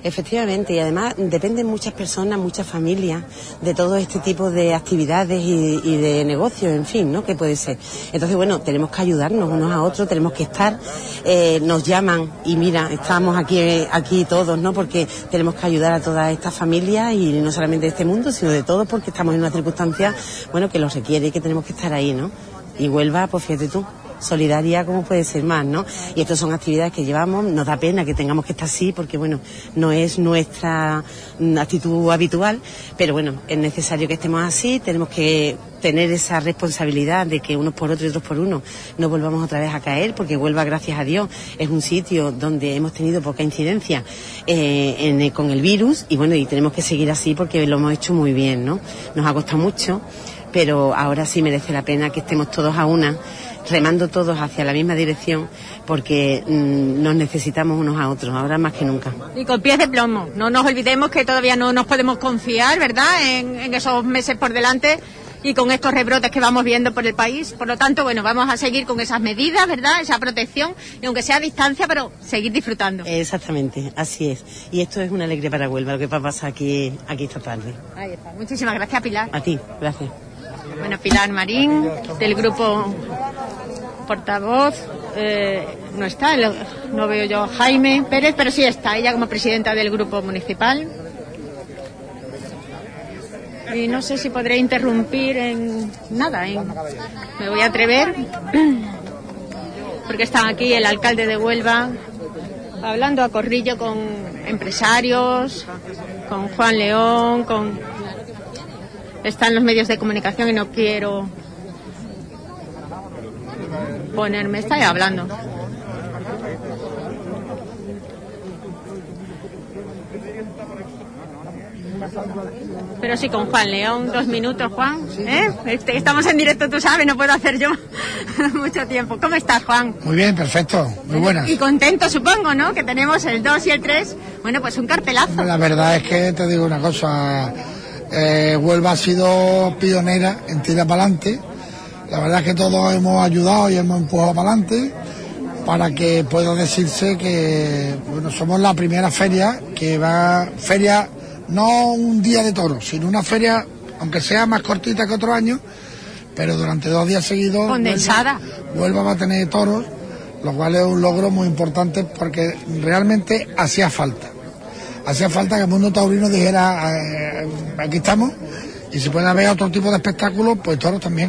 Efectivamente, y además dependen muchas personas, muchas familias de todo este tipo de actividades y, y de negocios, en fin, ¿no? Que puede ser. Entonces, bueno, tenemos que ayudarnos unos a otros, tenemos que estar, eh, nos llaman y mira, estamos aquí, aquí todos, ¿no? Porque tenemos que ayudar a todas estas familias y no solamente de este mundo, sino de todos, porque estamos en una circunstancia, bueno, que lo requiere y que tenemos que estar ahí, ¿no? Y Huelva, pues fíjate tú, solidaria como puede ser más, ¿no? Y estas son actividades que llevamos, nos da pena que tengamos que estar así porque, bueno, no es nuestra actitud habitual, pero bueno, es necesario que estemos así, tenemos que tener esa responsabilidad de que unos por otros y otros por uno no volvamos otra vez a caer, porque Huelva, gracias a Dios, es un sitio donde hemos tenido poca incidencia eh, en, con el virus y bueno, y tenemos que seguir así porque lo hemos hecho muy bien, ¿no? Nos ha costado mucho, pero ahora sí merece la pena que estemos todos a una, remando todos hacia la misma dirección, porque mmm, nos necesitamos unos a otros, ahora más que nunca. Y con pies de plomo, no nos olvidemos que todavía no nos podemos confiar, ¿verdad?, en, en esos meses por delante y con estos rebrotes que vamos viendo por el país. Por lo tanto, bueno, vamos a seguir con esas medidas, ¿verdad?, esa protección, y aunque sea a distancia, pero seguir disfrutando. Exactamente, así es. Y esto es una alegría para Huelva, lo que va a pasar aquí, aquí esta tarde. Ahí está. Muchísimas gracias, Pilar. A ti, gracias. Bueno, Pilar Marín, del grupo portavoz, eh, no está, no veo yo a Jaime Pérez, pero sí está ella como presidenta del grupo municipal. Y no sé si podré interrumpir en nada, en, me voy a atrever, porque está aquí el alcalde de Huelva, hablando a corrillo con empresarios, con Juan León, con... Están los medios de comunicación y no quiero ponerme, está ahí hablando. Pero sí, con Juan León, dos minutos, Juan. ¿Eh? Este, estamos en directo, tú sabes, no puedo hacer yo mucho tiempo. ¿Cómo estás, Juan? Muy bien, perfecto, muy buenas. Y contento, supongo, ¿no? Que tenemos el dos y el tres. Bueno, pues un carpelazo. La verdad es que te digo una cosa, eh, Huelva ha sido pionera en tirar para adelante. La verdad es que todos hemos ayudado y hemos empujado para adelante para que pueda decirse que, bueno, somos la primera feria que va, feria, no un día de toros, sino una feria, aunque sea más cortita que otros años, pero durante dos días seguidos condensada. Huelva, Huelva va a tener toros, lo cual es un logro muy importante porque realmente hacía falta. Hacía falta que el mundo taurino dijera, eh, aquí estamos, y si puede haber otro tipo de espectáculos, pues toros también.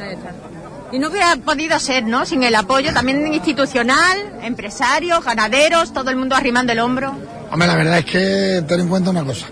Y no hubiera podido ser, ¿no?, sin el apoyo también institucional, empresarios, ganaderos, todo el mundo arrimando el hombro. Hombre, la verdad es que ten en cuenta una cosa.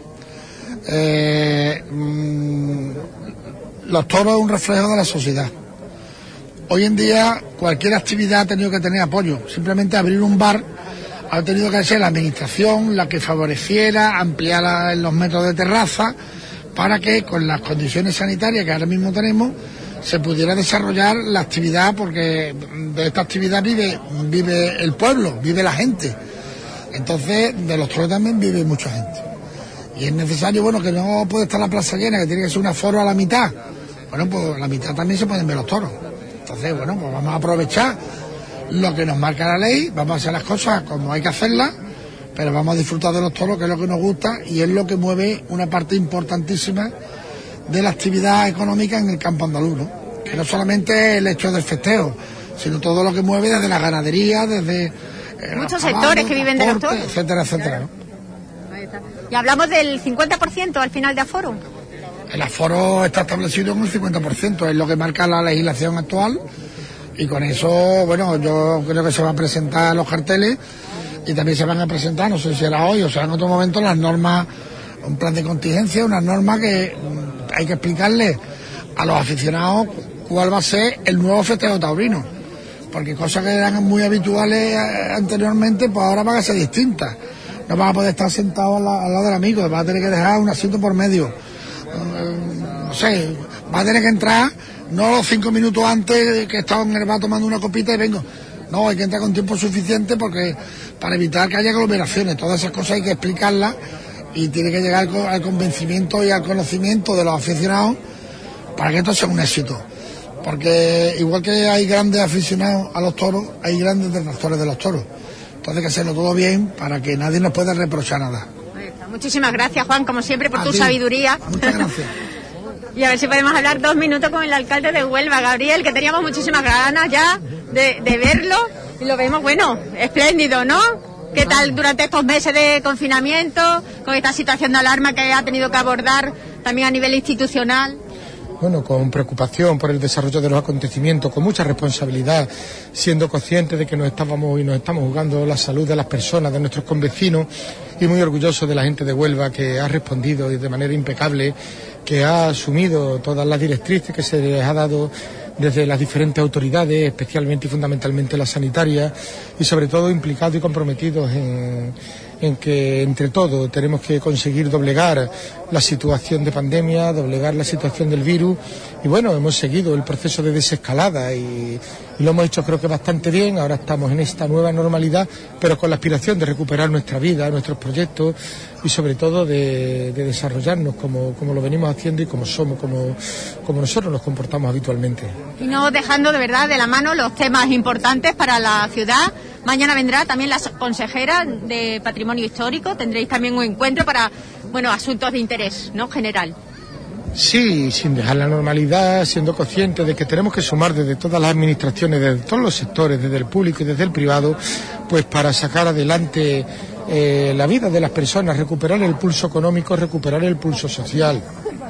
Eh, mmm, los toros es un reflejo de la sociedad. Hoy en día cualquier actividad ha tenido que tener apoyo. Simplemente abrir un bar ha tenido que ser la administración la que favoreciera, ampliara los metros de terraza para que con las condiciones sanitarias que ahora mismo tenemos se pudiera desarrollar la actividad, porque de esta actividad vive, vive el pueblo, vive la gente. Entonces, de los toros también vive mucha gente. Y es necesario, bueno, que no puede estar la plaza llena, que tiene que ser un aforo a la mitad. Bueno, pues a la mitad también se pueden ver los toros. Entonces, bueno, pues vamos a aprovechar lo que nos marca la ley, vamos a hacer las cosas como hay que hacerlas, pero vamos a disfrutar de los toros, que es lo que nos gusta y es lo que mueve una parte importantísima de la actividad económica en el campo andaluz, ¿no? Que no solamente el hecho del festejo, sino todo lo que mueve desde la ganadería, desde eh, muchos sectores que viven de los toros, etcétera, etcétera, ¿no? Ahí está. Y hablamos del cincuenta por ciento al final de aforo. El aforo está establecido en un cincuenta por ciento, es lo que marca la legislación actual, y con eso, bueno, yo creo que se van a presentar los carteles y también se van a presentar, no sé si será hoy o será en otro momento, las normas, un plan de contingencia, unas normas que hay que explicarle a los aficionados cuál va a ser el nuevo festejo taurino, porque cosas que eran muy habituales anteriormente, pues ahora van a ser distintas. No van a poder estar sentados al, al lado del amigo, van a tener que dejar un asiento por medio, no sé, va a tener que entrar no los cinco minutos antes que estaba en el bar tomando una copita y vengo, no, hay que entrar con tiempo suficiente porque para evitar que haya aglomeraciones. Todas esas cosas hay que explicarlas y tiene que llegar al, al convencimiento y al conocimiento de los aficionados para que esto sea un éxito, porque igual que hay grandes aficionados a los toros, hay grandes detractores de los toros. Entonces hay que hacerlo todo bien para que nadie nos pueda reprochar nada. Muchísimas gracias, Juan, como siempre, por A tu ti. sabiduría. Muchas gracias. Y a ver si podemos hablar dos minutos con el alcalde de Huelva, Gabriel, que teníamos muchísimas ganas ya de, de verlo. Y lo vemos, bueno, espléndido, ¿no? ¿Qué tal durante estos meses de confinamiento, con esta situación de alarma que ha tenido que abordar también a nivel institucional? Bueno, con preocupación por el desarrollo de los acontecimientos, con mucha responsabilidad, siendo conscientes de que nos estábamos y nos estamos jugando la salud de las personas, de nuestros convecinos, y muy orgulloso de la gente de Huelva que ha respondido de manera impecable, que ha asumido todas las directrices que se les ha dado desde las diferentes autoridades, especialmente y fundamentalmente las sanitarias, y sobre todo implicados y comprometidos en, en que entre todos tenemos que conseguir doblegar la situación de pandemia, doblegar la situación del virus, y bueno, hemos seguido el proceso de desescalada y, y lo hemos hecho creo que bastante bien. Ahora estamos en esta nueva normalidad, pero con la aspiración de recuperar nuestra vida, nuestros proyectos y sobre todo de, de desarrollarnos como, como lo venimos haciendo y como somos, como, como nosotros nos comportamos habitualmente. Y no dejando de verdad de la mano los temas importantes para la ciudad. Mañana vendrá también la consejera de Patrimonio Histórico. Tendréis también un encuentro para, bueno, asuntos de interés, ¿no?, general. Sí, sin dejar la normalidad, siendo conscientes de que tenemos que sumar desde todas las administraciones, desde todos los sectores, desde el público y desde el privado, pues para sacar adelante eh, la vida de las personas, recuperar el pulso económico, recuperar el pulso social.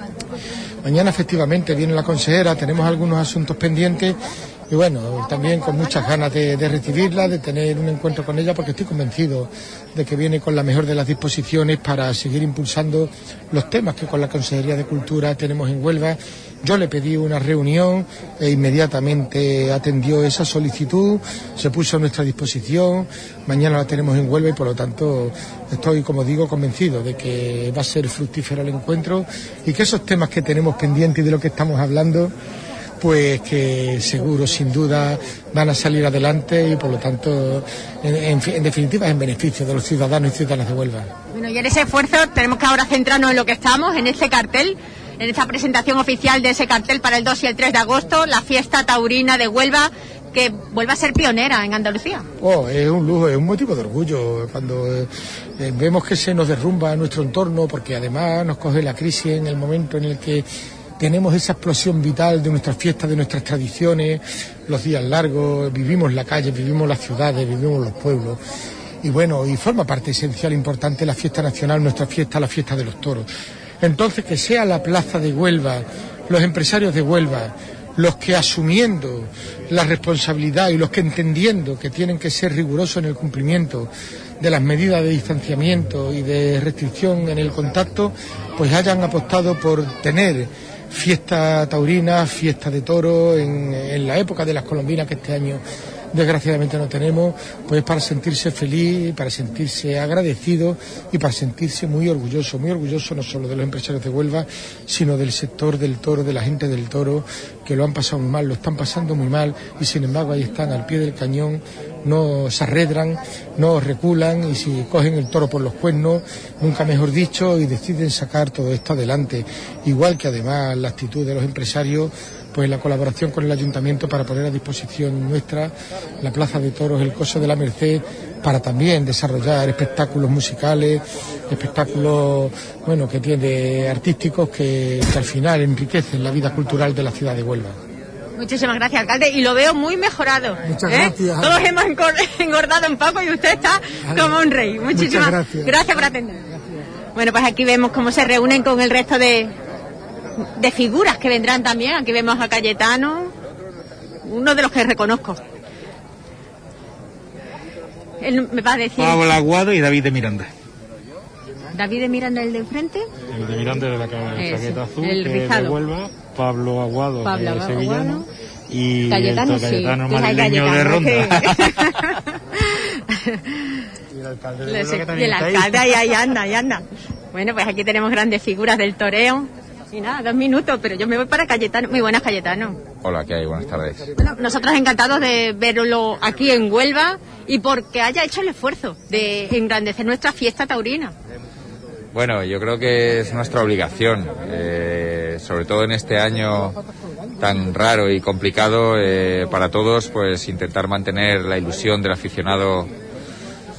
Mañana efectivamente viene la consejera, tenemos algunos asuntos pendientes y bueno, también con muchas ganas de, de recibirla, de tener un encuentro con ella, porque estoy convencido de que viene con la mejor de las disposiciones para seguir impulsando los temas que con la Consejería de Cultura tenemos en Huelva. Yo le pedí una reunión e inmediatamente atendió esa solicitud, se puso a nuestra disposición. Mañana la tenemos en Huelva y por lo tanto estoy, como digo, convencido de que va a ser fructífero el encuentro y que esos temas que tenemos pendientes y de lo que estamos hablando, pues que seguro, sin duda, van a salir adelante y por lo tanto, en, en, en definitiva, es en beneficio de los ciudadanos y ciudadanas de Huelva. Bueno, y en ese esfuerzo tenemos que ahora centrarnos en lo que estamos, en este cartel, en esta presentación oficial de ese cartel para el dos y el tres de agosto, la fiesta taurina de Huelva, que vuelva a ser pionera en Andalucía. Oh, es un lujo, es un motivo de orgullo cuando eh, vemos que se nos derrumba nuestro entorno, porque además nos coge la crisis en el momento en el que tenemos esa explosión vital de nuestras fiestas, de nuestras tradiciones, los días largos, vivimos la calle, vivimos las ciudades, vivimos los pueblos. Y bueno, y forma parte esencial, importante la fiesta nacional, nuestra fiesta, la fiesta de los toros. Entonces, que sea la plaza de Huelva, los empresarios de Huelva, los que asumiendo la responsabilidad y los que entendiendo que tienen que ser rigurosos en el cumplimiento de las medidas de distanciamiento y de restricción en el contacto, pues hayan apostado por tener fiesta taurina, fiesta de toro en, en la época de las colombinas que este año desgraciadamente no tenemos, pues para sentirse feliz, para sentirse agradecido y para sentirse muy orgulloso, muy orgulloso no solo de los empresarios de Huelva, sino del sector del toro, de la gente del toro, que lo han pasado muy mal, lo están pasando muy mal y sin embargo ahí están al pie del cañón, no se arredran, no reculan y si cogen el toro por los cuernos, nunca mejor dicho, y deciden sacar todo esto adelante. Igual que además la actitud de los empresarios, pues la colaboración con el ayuntamiento para poner a disposición nuestra la Plaza de Toros, el Coso de la Merced, para también desarrollar espectáculos musicales, espectáculos, bueno, que tiene artísticos que, que al final enriquecen la vida cultural de la ciudad de Huelva. Muchísimas gracias, alcalde, y lo veo muy mejorado. Muchas ¿eh? gracias. Todos hemos engordado un poco y usted está como un rey. Muchísimas gracias. gracias por atender. Bueno, pues aquí vemos cómo se reúnen con el resto de, de figuras que vendrán también. Aquí vemos a Cayetano, uno de los que reconozco. Él me va a decir... Pablo Aguado y David de Miranda. David de Miranda, el de enfrente. El de Miranda de la chaqueta azul, el que rizado. de Huelva, Pablo Aguado, Pablo que es sevillano, Aguado. y Cayetano, el sí. Cayetano Deja el madrileño de Cayetano, Ronda. Y el alcalde de Huelva, que también está ahí. Y el alcalde ahí, ahí anda, ahí anda. Bueno, pues aquí tenemos grandes figuras del toreo. Y nada, dos minutos, pero yo me voy para Cayetano. Muy buenas, Cayetano. Hola, ¿qué hay? Buenas tardes. Bueno, nosotros encantados de verlo aquí en Huelva y porque haya hecho el esfuerzo de engrandecer nuestra fiesta taurina. Bueno, yo creo que es nuestra obligación, eh, sobre todo en este año tan raro y complicado eh, para todos, pues intentar mantener la ilusión del aficionado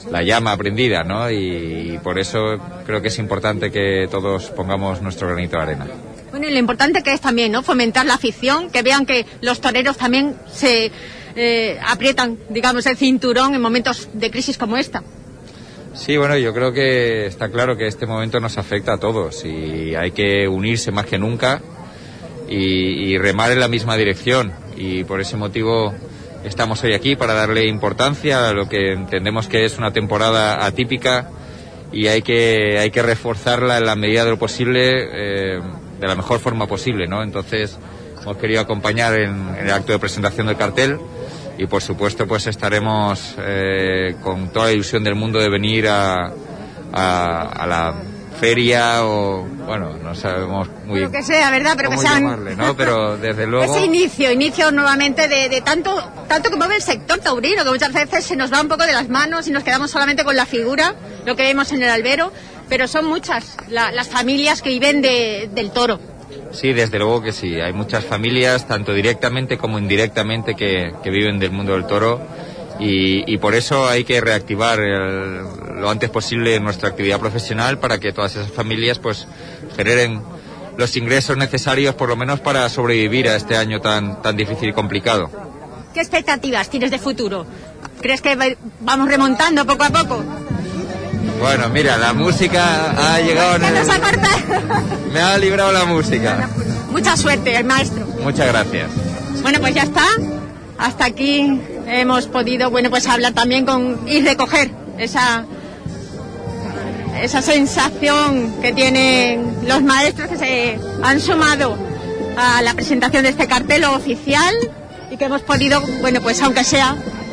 la llama prendida, ¿no? Y, y por eso creo que es importante que todos pongamos nuestro granito de arena. Bueno, y lo importante que es también, ¿no?, fomentar la afición, que vean que los toreros también se eh, aprietan, digamos, el cinturón en momentos de crisis como esta. Sí, bueno, yo creo que está claro que este momento nos afecta a todos y hay que unirse más que nunca y, y remar en la misma dirección, y por ese motivo estamos hoy aquí, para darle importancia a lo que entendemos que es una temporada atípica y hay que, hay que reforzarla en la medida de lo posible, eh, de la mejor forma posible, ¿no? Entonces hemos querido acompañar en, en el acto de presentación del cartel y por supuesto pues estaremos eh, con toda la ilusión del mundo de venir a, a, a la feria, o bueno, no sabemos muy lo que sea, ¿verdad? Pero que sean... llamarle, ¿no? Pero desde luego ese inicio, inicio nuevamente de, de tanto tanto que mueve el sector taurino, que muchas veces se nos va un poco de las manos y nos quedamos solamente con la figura, lo que vemos en el albero, pero son muchas la, las familias que viven de, del toro. Sí, desde luego que sí. Hay muchas familias, tanto directamente como indirectamente, que, que viven del mundo del toro y, y por eso hay que reactivar el, lo antes posible nuestra actividad profesional para que todas esas familias pues generen los ingresos necesarios, por lo menos para sobrevivir a este año tan, tan difícil y complicado. ¿Qué expectativas tienes de futuro? ¿Crees que vamos remontando poco a poco? Bueno, mira, la música ha llegado... En el... nos ha cortado? Me ha librado la música. Mucha suerte, el maestro. Muchas gracias. Bueno, pues ya está. Hasta aquí hemos podido, bueno, pues hablar también con y recoger esa esa sensación que tienen los maestros que se han sumado a la presentación de este cartel oficial y que hemos podido, bueno, pues aunque sea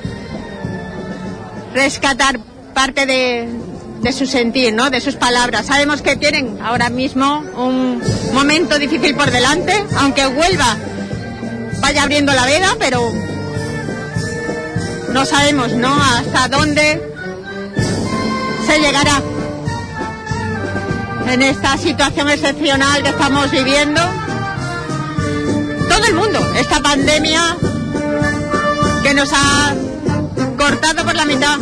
rescatar parte de, de su sentir, ¿no?, de sus palabras. Sabemos que tienen ahora mismo un momento difícil por delante, aunque Huelva vaya abriendo la veda, pero no sabemos, ¿no?, hasta dónde se llegará en esta situación excepcional que estamos viviendo. Todo el mundo, esta pandemia que nos ha cortado por la mitad.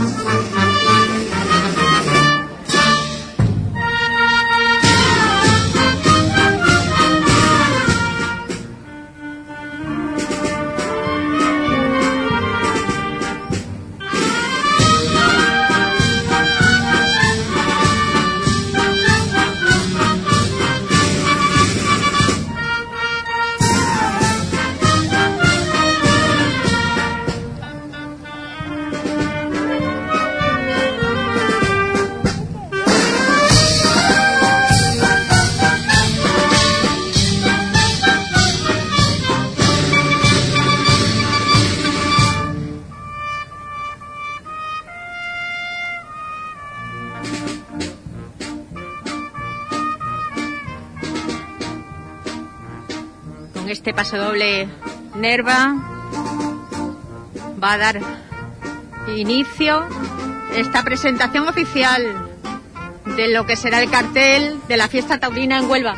Este paso doble Nerva va a dar inicio esta presentación oficial de lo que será el cartel de la fiesta taurina en Huelva.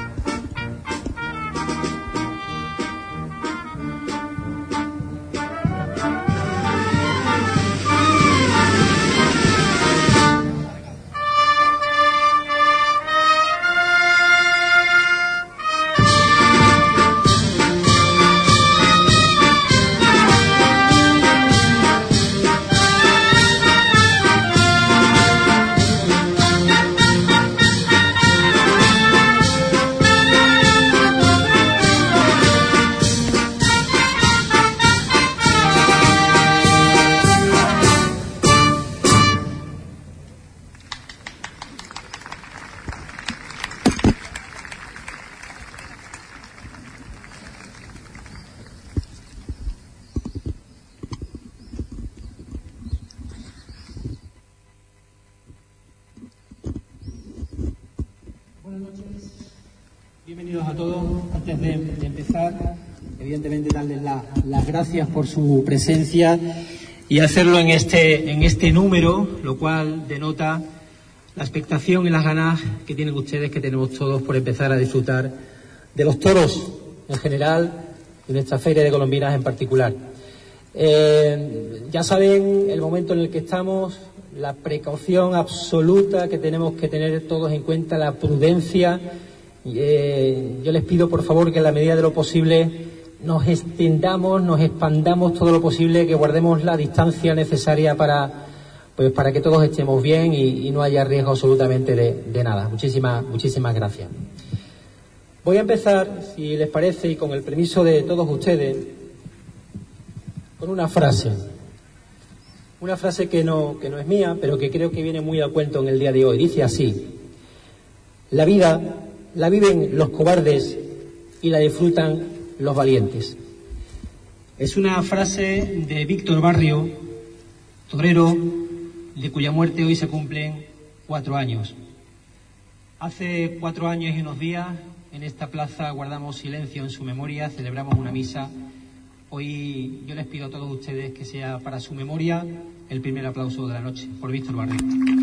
Bienvenidos a todos. Antes de, de empezar, evidentemente darles la, las gracias por su presencia y hacerlo en este, en este número, lo cual denota la expectación y las ganas que tienen ustedes, que tenemos todos, por empezar a disfrutar de los toros en general y de esta feria de Colombinas en particular. Eh, ya saben el momento en el que estamos, la precaución absoluta que tenemos que tener todos en cuenta, la prudencia. Eh, yo les pido, por favor, que en la medida de lo posible nos extendamos, nos expandamos todo lo posible, que guardemos la distancia necesaria para, pues, para que todos estemos bien y, y no haya riesgo absolutamente de, de nada. Muchísimas, muchísimas gracias. Voy a empezar, si les parece, y con el permiso de todos ustedes, con una frase. Una frase que no, que no es mía, pero que creo que viene muy a cuento en el día de hoy. Dice así: la vida la viven los cobardes y la disfrutan los valientes. Es una frase de Víctor Barrio, torero, de cuya muerte hoy se cumplen cuatro años. Hace cuatro años y unos días, en esta plaza guardamos silencio en su memoria, celebramos una misa. Hoy yo les pido a todos ustedes que sea para su memoria el primer aplauso de la noche, por Víctor Barrio.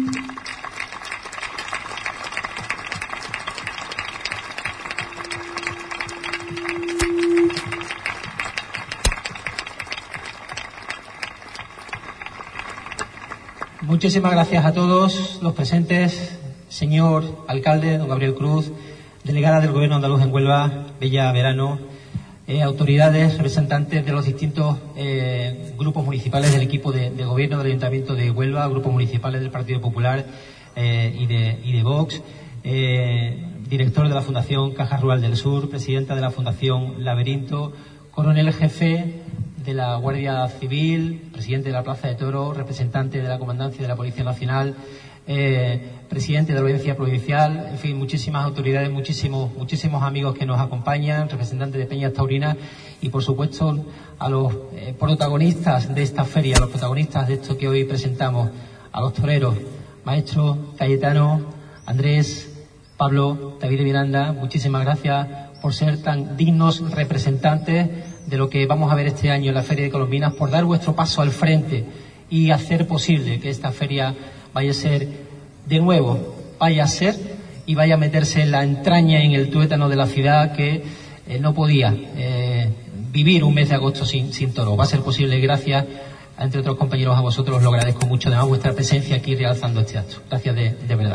Muchísimas gracias a todos los presentes, señor alcalde, don Gabriel Cruz, delegada del Gobierno andaluz en Huelva, Bella Verano, eh, autoridades, representantes de los distintos eh, grupos municipales del equipo de, de gobierno del Ayuntamiento de Huelva, grupos municipales del Partido Popular eh, y, de, y de Vox, eh, director de la Fundación Caja Rural del Sur, presidenta de la Fundación Laberinto, coronel jefe de la Guardia Civil, presidente de la Plaza de Toros, representante de la Comandancia de la Policía Nacional, eh, presidente de la Audiencia Provincial, en fin, muchísimas autoridades, muchísimos, muchísimos amigos que nos acompañan, representantes de Peñas Taurinas y, por supuesto, a los eh, protagonistas de esta feria, a los protagonistas de esto que hoy presentamos, a los toreros, Maestro, Cayetano, Andrés, Pablo, David de Miranda, muchísimas gracias por ser tan dignos representantes de lo que vamos a ver este año en la Feria de Colombinas, por dar vuestro paso al frente y hacer posible que esta feria vaya a ser, de nuevo, vaya a ser y vaya a meterse en la entraña, en el tuétano de la ciudad, que eh, no podía eh, vivir un mes de agosto sin, sin toro. Va a ser posible gracias, entre otros compañeros, a vosotros. Os lo agradezco mucho, además, vuestra presencia aquí realzando este acto. Gracias de, de verdad.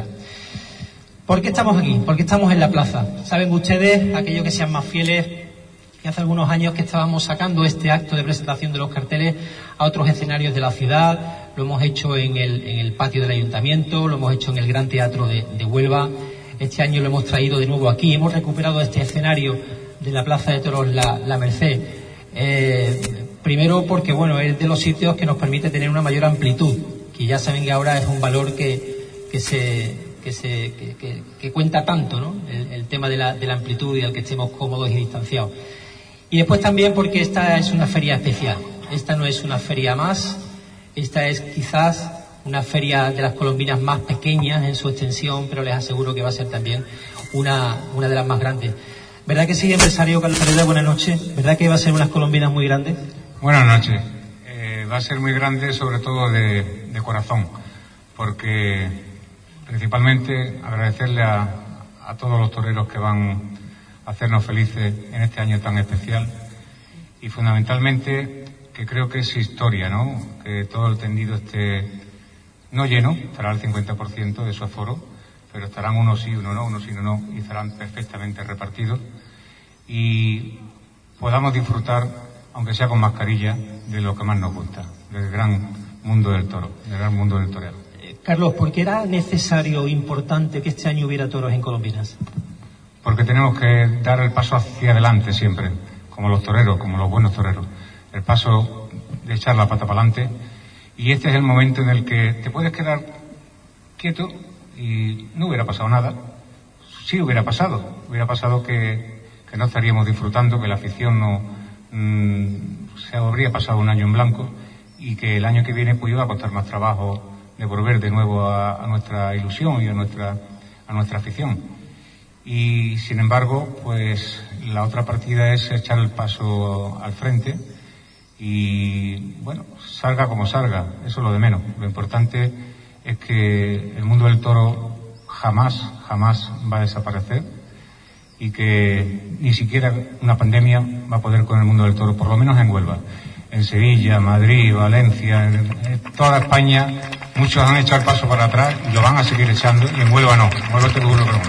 ¿Por qué estamos aquí? ¿Por qué estamos en la plaza? Saben ustedes, aquellos que sean más fieles, que hace algunos años que estábamos sacando este acto de presentación de los carteles a otros escenarios de la ciudad. Lo hemos hecho en el, en el patio del Ayuntamiento, lo hemos hecho en el Gran Teatro de, de Huelva. Este año lo hemos traído de nuevo aquí. Hemos recuperado este escenario de la Plaza de Toros La, la Merced. Eh, primero porque, bueno, es de los sitios que nos permite tener una mayor amplitud, que ya saben que ahora es un valor que, que se... Que, se, que, que, que cuenta tanto, ¿no? El, el tema de la, de la amplitud y al que estemos cómodos y distanciados. Y después también porque esta es una feria especial. Esta no es una feria más, esta es quizás una feria de las colombinas más pequeñas en su extensión, pero les aseguro que va a ser también una, una de las más grandes. ¿Verdad que sí, empresario Carlos Pereda? Buenas noches. ¿Verdad que va a ser unas colombinas muy grandes? Buenas noches. Eh, va a ser muy grande, sobre todo de, de corazón, porque principalmente agradecerle a, a todos los toreros que van a hacernos felices en este año tan especial, y fundamentalmente que creo que es historia, ¿no? Que todo el tendido esté no lleno, estará al cincuenta por ciento de su aforo, pero estarán unos sí, unos no, unos sí, unos no, y estarán perfectamente repartidos, y podamos disfrutar, aunque sea con mascarilla, de lo que más nos gusta, del gran mundo del toro, del gran mundo del torero. Carlos, ¿por qué era necesario o importante que este año hubiera toros en Colombinas? Porque tenemos que dar el paso hacia adelante siempre, como los toreros, como los buenos toreros. El paso de echar la pata para adelante, y este es el momento en el que te puedes quedar quieto y no hubiera pasado nada. Sí hubiera pasado, hubiera pasado que, que no estaríamos disfrutando, que la afición no mmm, se habría pasado un año en blanco, y que el año que viene pues iba a costar más trabajo de volver de nuevo a, a nuestra ilusión y a nuestra a nuestra afición. Y sin embargo, pues la otra partida es echar el paso al frente y, bueno, salga como salga, eso es lo de menos. Lo importante es que el mundo del toro jamás, jamás va a desaparecer, y que ni siquiera una pandemia va a poder con el mundo del toro, por lo menos en Huelva. en Sevilla, Madrid, Valencia, en, en toda España, muchos han echado el paso para atrás y lo van a seguir echando, y en Huelva no, en Huelva te lo juro que no.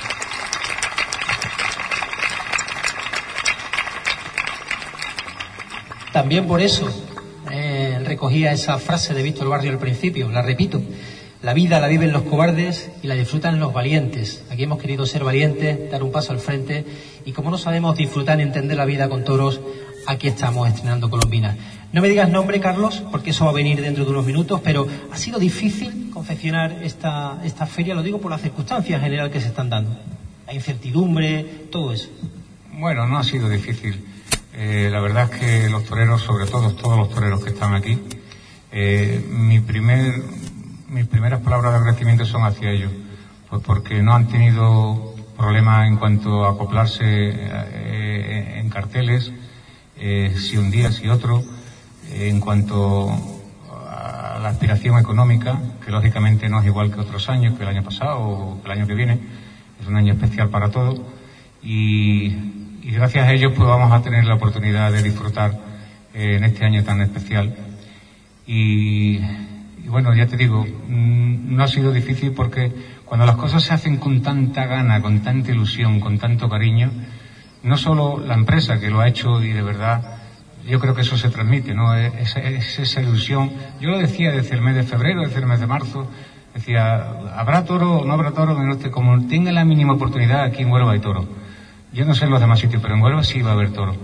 También por eso eh, recogía esa frase de Víctor Barrio al principio, la repito: la vida la viven los cobardes y la disfrutan los valientes. Aquí hemos querido ser valientes, dar un paso al frente, y como no sabemos disfrutar y entender la vida con toros, aquí estamos estrenando Colombinas. No me digas nombre, Carlos, porque eso va a venir dentro de unos minutos, pero ha sido difícil confeccionar esta, esta feria, lo digo por las circunstancias en general que se están dando. La incertidumbre, todo eso. Bueno, no ha sido difícil. Eh, la verdad es que los toreros, sobre todo todos los toreros que están aquí, eh, mi primer, mis primeras palabras de agradecimiento son hacia ellos, pues porque no han tenido problemas en cuanto a acoplarse eh, en carteles, eh, si un día, si otro, eh, en cuanto a la aspiración económica, que lógicamente no es igual que otros años, que el año pasado o que el año que viene, es un año especial para todos, y Y gracias a ellos pues vamos a tener la oportunidad de disfrutar eh, en este año tan especial. Y, y bueno, ya te digo, mmm, no ha sido difícil porque cuando las cosas se hacen con tanta gana, con tanta ilusión, con tanto cariño, no solo la empresa que lo ha hecho, y de verdad yo creo que eso se transmite, ¿no? Es, es esa ilusión. Yo lo decía desde el mes de febrero, desde el mes de marzo, decía, ¿habrá toro o no habrá toro? Como tenga la mínima oportunidad, aquí en Huelva hay toro. Yo no sé en los demás sitios, pero en Huelva sí va a haber toro.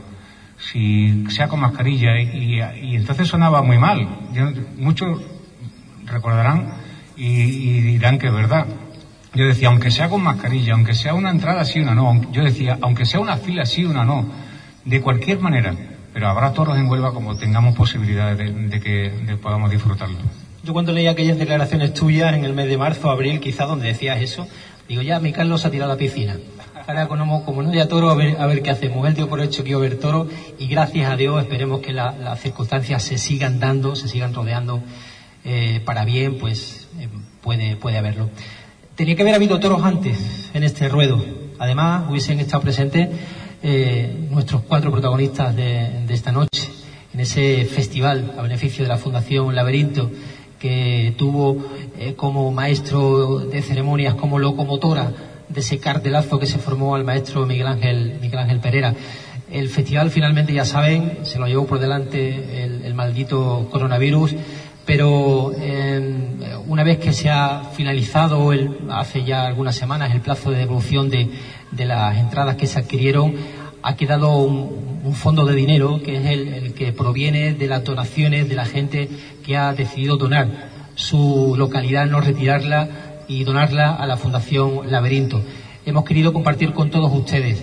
Si sea con mascarilla, y, y, y entonces sonaba muy mal. Yo, muchos recordarán y, y dirán que es verdad. Yo decía, aunque sea con mascarilla, aunque sea una entrada sí, una no. Yo decía, aunque sea una fila sí, una no. De cualquier manera. Pero habrá toros en Huelva como tengamos posibilidades de, de que de podamos disfrutarlo. Yo cuando leí aquellas declaraciones tuyas en el mes de marzo, abril, quizá donde decías eso, digo, ya mi Carlos se ha tirado a la piscina. Ahora como, como no haya toro, a ver, a ver qué hacemos. Él dio por hecho que iba a haber toro, y gracias a Dios esperemos que la, las circunstancias se sigan dando, se sigan rodeando eh, para bien, pues eh, puede, puede haberlo. Tenía que haber habido toros antes en este ruedo. Además, hubiesen estado presentes eh, nuestros cuatro protagonistas de, de esta noche, en ese festival a beneficio de la Fundación Laberinto, que tuvo eh, como maestro de ceremonias, como locomotora de ese cartelazo que se formó al maestro Miguel Ángel, Miguel Ángel Pereira. El festival finalmente, ya saben, se lo llevó por delante el, el maldito coronavirus, pero eh, una vez que se ha finalizado el, hace ya algunas semanas el plazo de devolución de, de las entradas que se adquirieron, ha quedado un, un fondo de dinero que es el, el que proviene de las donaciones de la gente que ha decidido donar su localidad, no retirarla, y donarla a la Fundación Laberinto. Hemos querido compartir con todos ustedes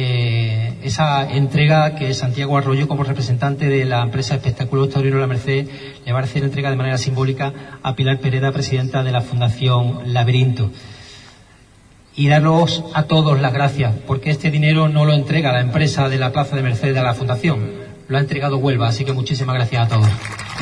eh, esa entrega que Santiago Arroyo, como representante de la empresa Espectáculos Taurinos La Merced, le va a hacer entrega de manera simbólica a Pilar Pereda, presidenta de la Fundación Laberinto. Y daros a todos las gracias, porque este dinero no lo entrega la empresa de la Plaza de Mercedes a la Fundación, lo ha entregado Huelva, así que muchísimas gracias a todos.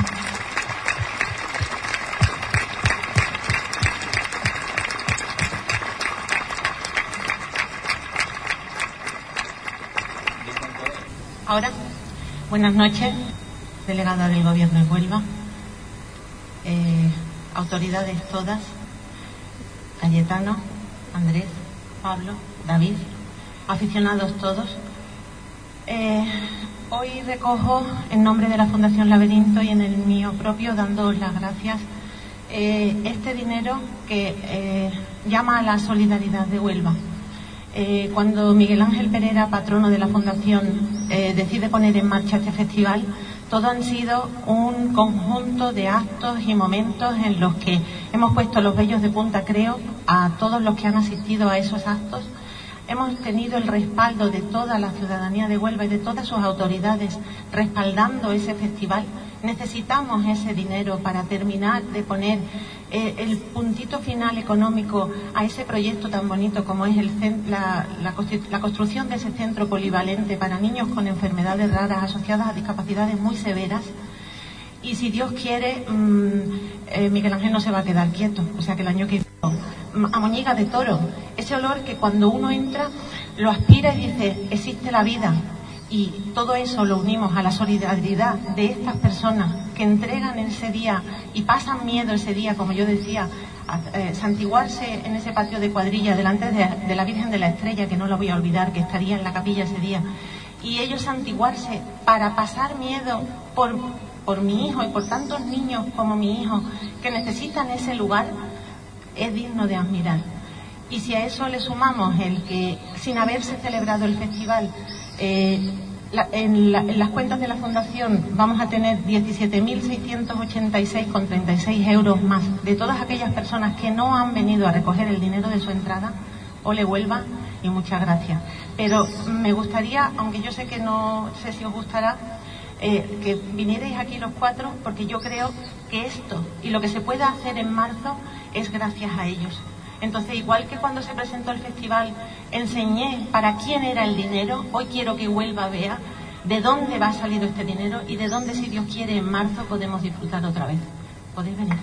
Ahora, buenas noches, delegada del Gobierno de Huelva, eh, autoridades todas, Cayetano, Andrés, Pablo, David, aficionados todos. Eh, hoy recojo en nombre de la Fundación Laberinto y en el mío propio, dándoos las gracias, eh, este dinero que eh, llama a la solidaridad de Huelva. Eh, cuando Miguel Ángel Pereira, patrono de la Fundación, eh, decide poner en marcha este festival, todo han sido un conjunto de actos y momentos en los que hemos puesto los vellos de punta, creo, a todos los que han asistido a esos actos. Hemos tenido el respaldo de toda la ciudadanía de Huelva y de todas sus autoridades respaldando ese festival. Necesitamos ese dinero para terminar de poner eh, el puntito final económico a ese proyecto tan bonito como es el, la, la, la construcción de ese centro polivalente para niños con enfermedades raras asociadas a discapacidades muy severas. Y si Dios quiere, mmm, eh, Miguel Ángel no se va a quedar quieto, o sea que el año que viene, a moñiga de toro, ese olor que cuando uno entra lo aspira y dice, existe la vida. y todo eso lo unimos a la solidaridad de estas personas que entregan ese día y pasan miedo ese día, como yo decía, a, eh, santiguarse en ese patio de Cuadrilla delante de, de la Virgen de la Estrella, que no la voy a olvidar, que estaría en la capilla ese día, y ellos santiguarse para pasar miedo por, por mi hijo y por tantos niños como mi hijo que necesitan ese lugar, es digno de admirar. Y si a eso le sumamos el que, sin haberse celebrado el festival, eh, la, en, la, en las cuentas de la Fundación vamos a tener diecisiete mil seiscientos ochenta y seis con treinta y seis euros más de todas aquellas personas que no han venido a recoger el dinero de su entrada, ole Huelva y muchas gracias. Pero me gustaría, aunque yo sé que no sé si os gustará, eh, que vinierais aquí los cuatro, porque yo creo que esto y lo que se pueda hacer en marzo es gracias a ellos. Entonces, igual que cuando se presentó el festival enseñé para quién era el dinero, hoy quiero que Huelva vea de dónde va salido este dinero y de dónde, si Dios quiere, en marzo podemos disfrutar otra vez. ¿Podéis venir?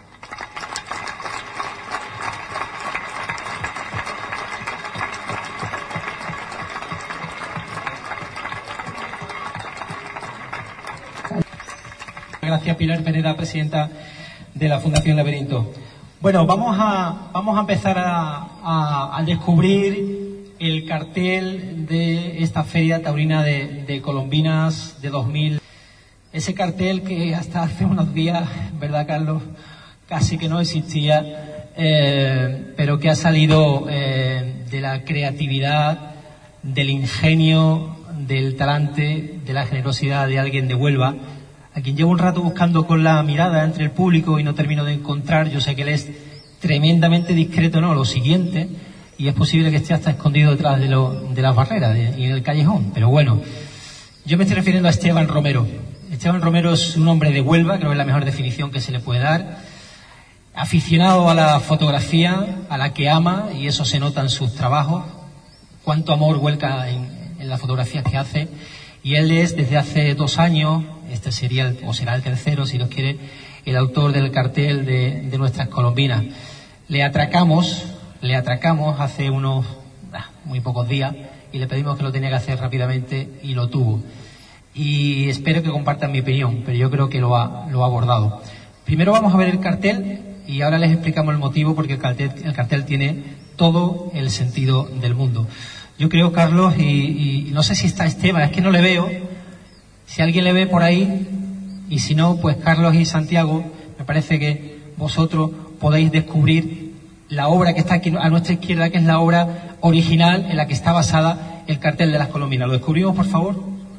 Gracias, Pilar Pereda, presidenta de la Fundación Laberinto. Bueno, vamos a, vamos a empezar a, a, a descubrir el cartel de esta Feria Taurina de, de Colombinas de dos mil. Ese cartel que hasta hace unos días, ¿verdad, Carlos?, casi que no existía, eh, pero que ha salido eh, de la creatividad, del ingenio, del talante, de la generosidad de alguien de Huelva, a quien llevo un rato buscando con la mirada entre el público y no termino de encontrar. Yo sé que él es tremendamente discreto, ¿no? Lo siguiente, y es posible que esté hasta escondido detrás de, lo, de las barreras de, y en el callejón. Pero bueno, yo me estoy refiriendo a Esteban Romero. Esteban Romero es un hombre de Huelva, creo que es la mejor definición que se le puede dar. Aficionado a la fotografía, a la que ama, y eso se nota en sus trabajos. Cuánto amor vuelca en, en las fotografías que hace. Y él es, desde hace dos años, este sería el, o será el tercero, si Dios quiere, el autor del cartel de, de nuestras colombinas. Le atracamos, le atracamos hace unos ah, muy pocos días y le pedimos que lo tenía que hacer rápidamente y lo tuvo. Y espero que compartan mi opinión, pero yo creo que lo ha, lo ha abordado. Primero vamos a ver el cartel y ahora les explicamos el motivo, porque el cartel, el cartel tiene todo el sentido del mundo. Yo creo, Carlos, y, y no sé si está Esteban, es que no le veo. Si alguien le ve por ahí, y si no, pues Carlos y Santiago, me parece que vosotros podéis descubrir la obra que está aquí a nuestra izquierda, que es la obra original en la que está basada el cartel de las Colombinas. ¿Lo descubrimos, por favor?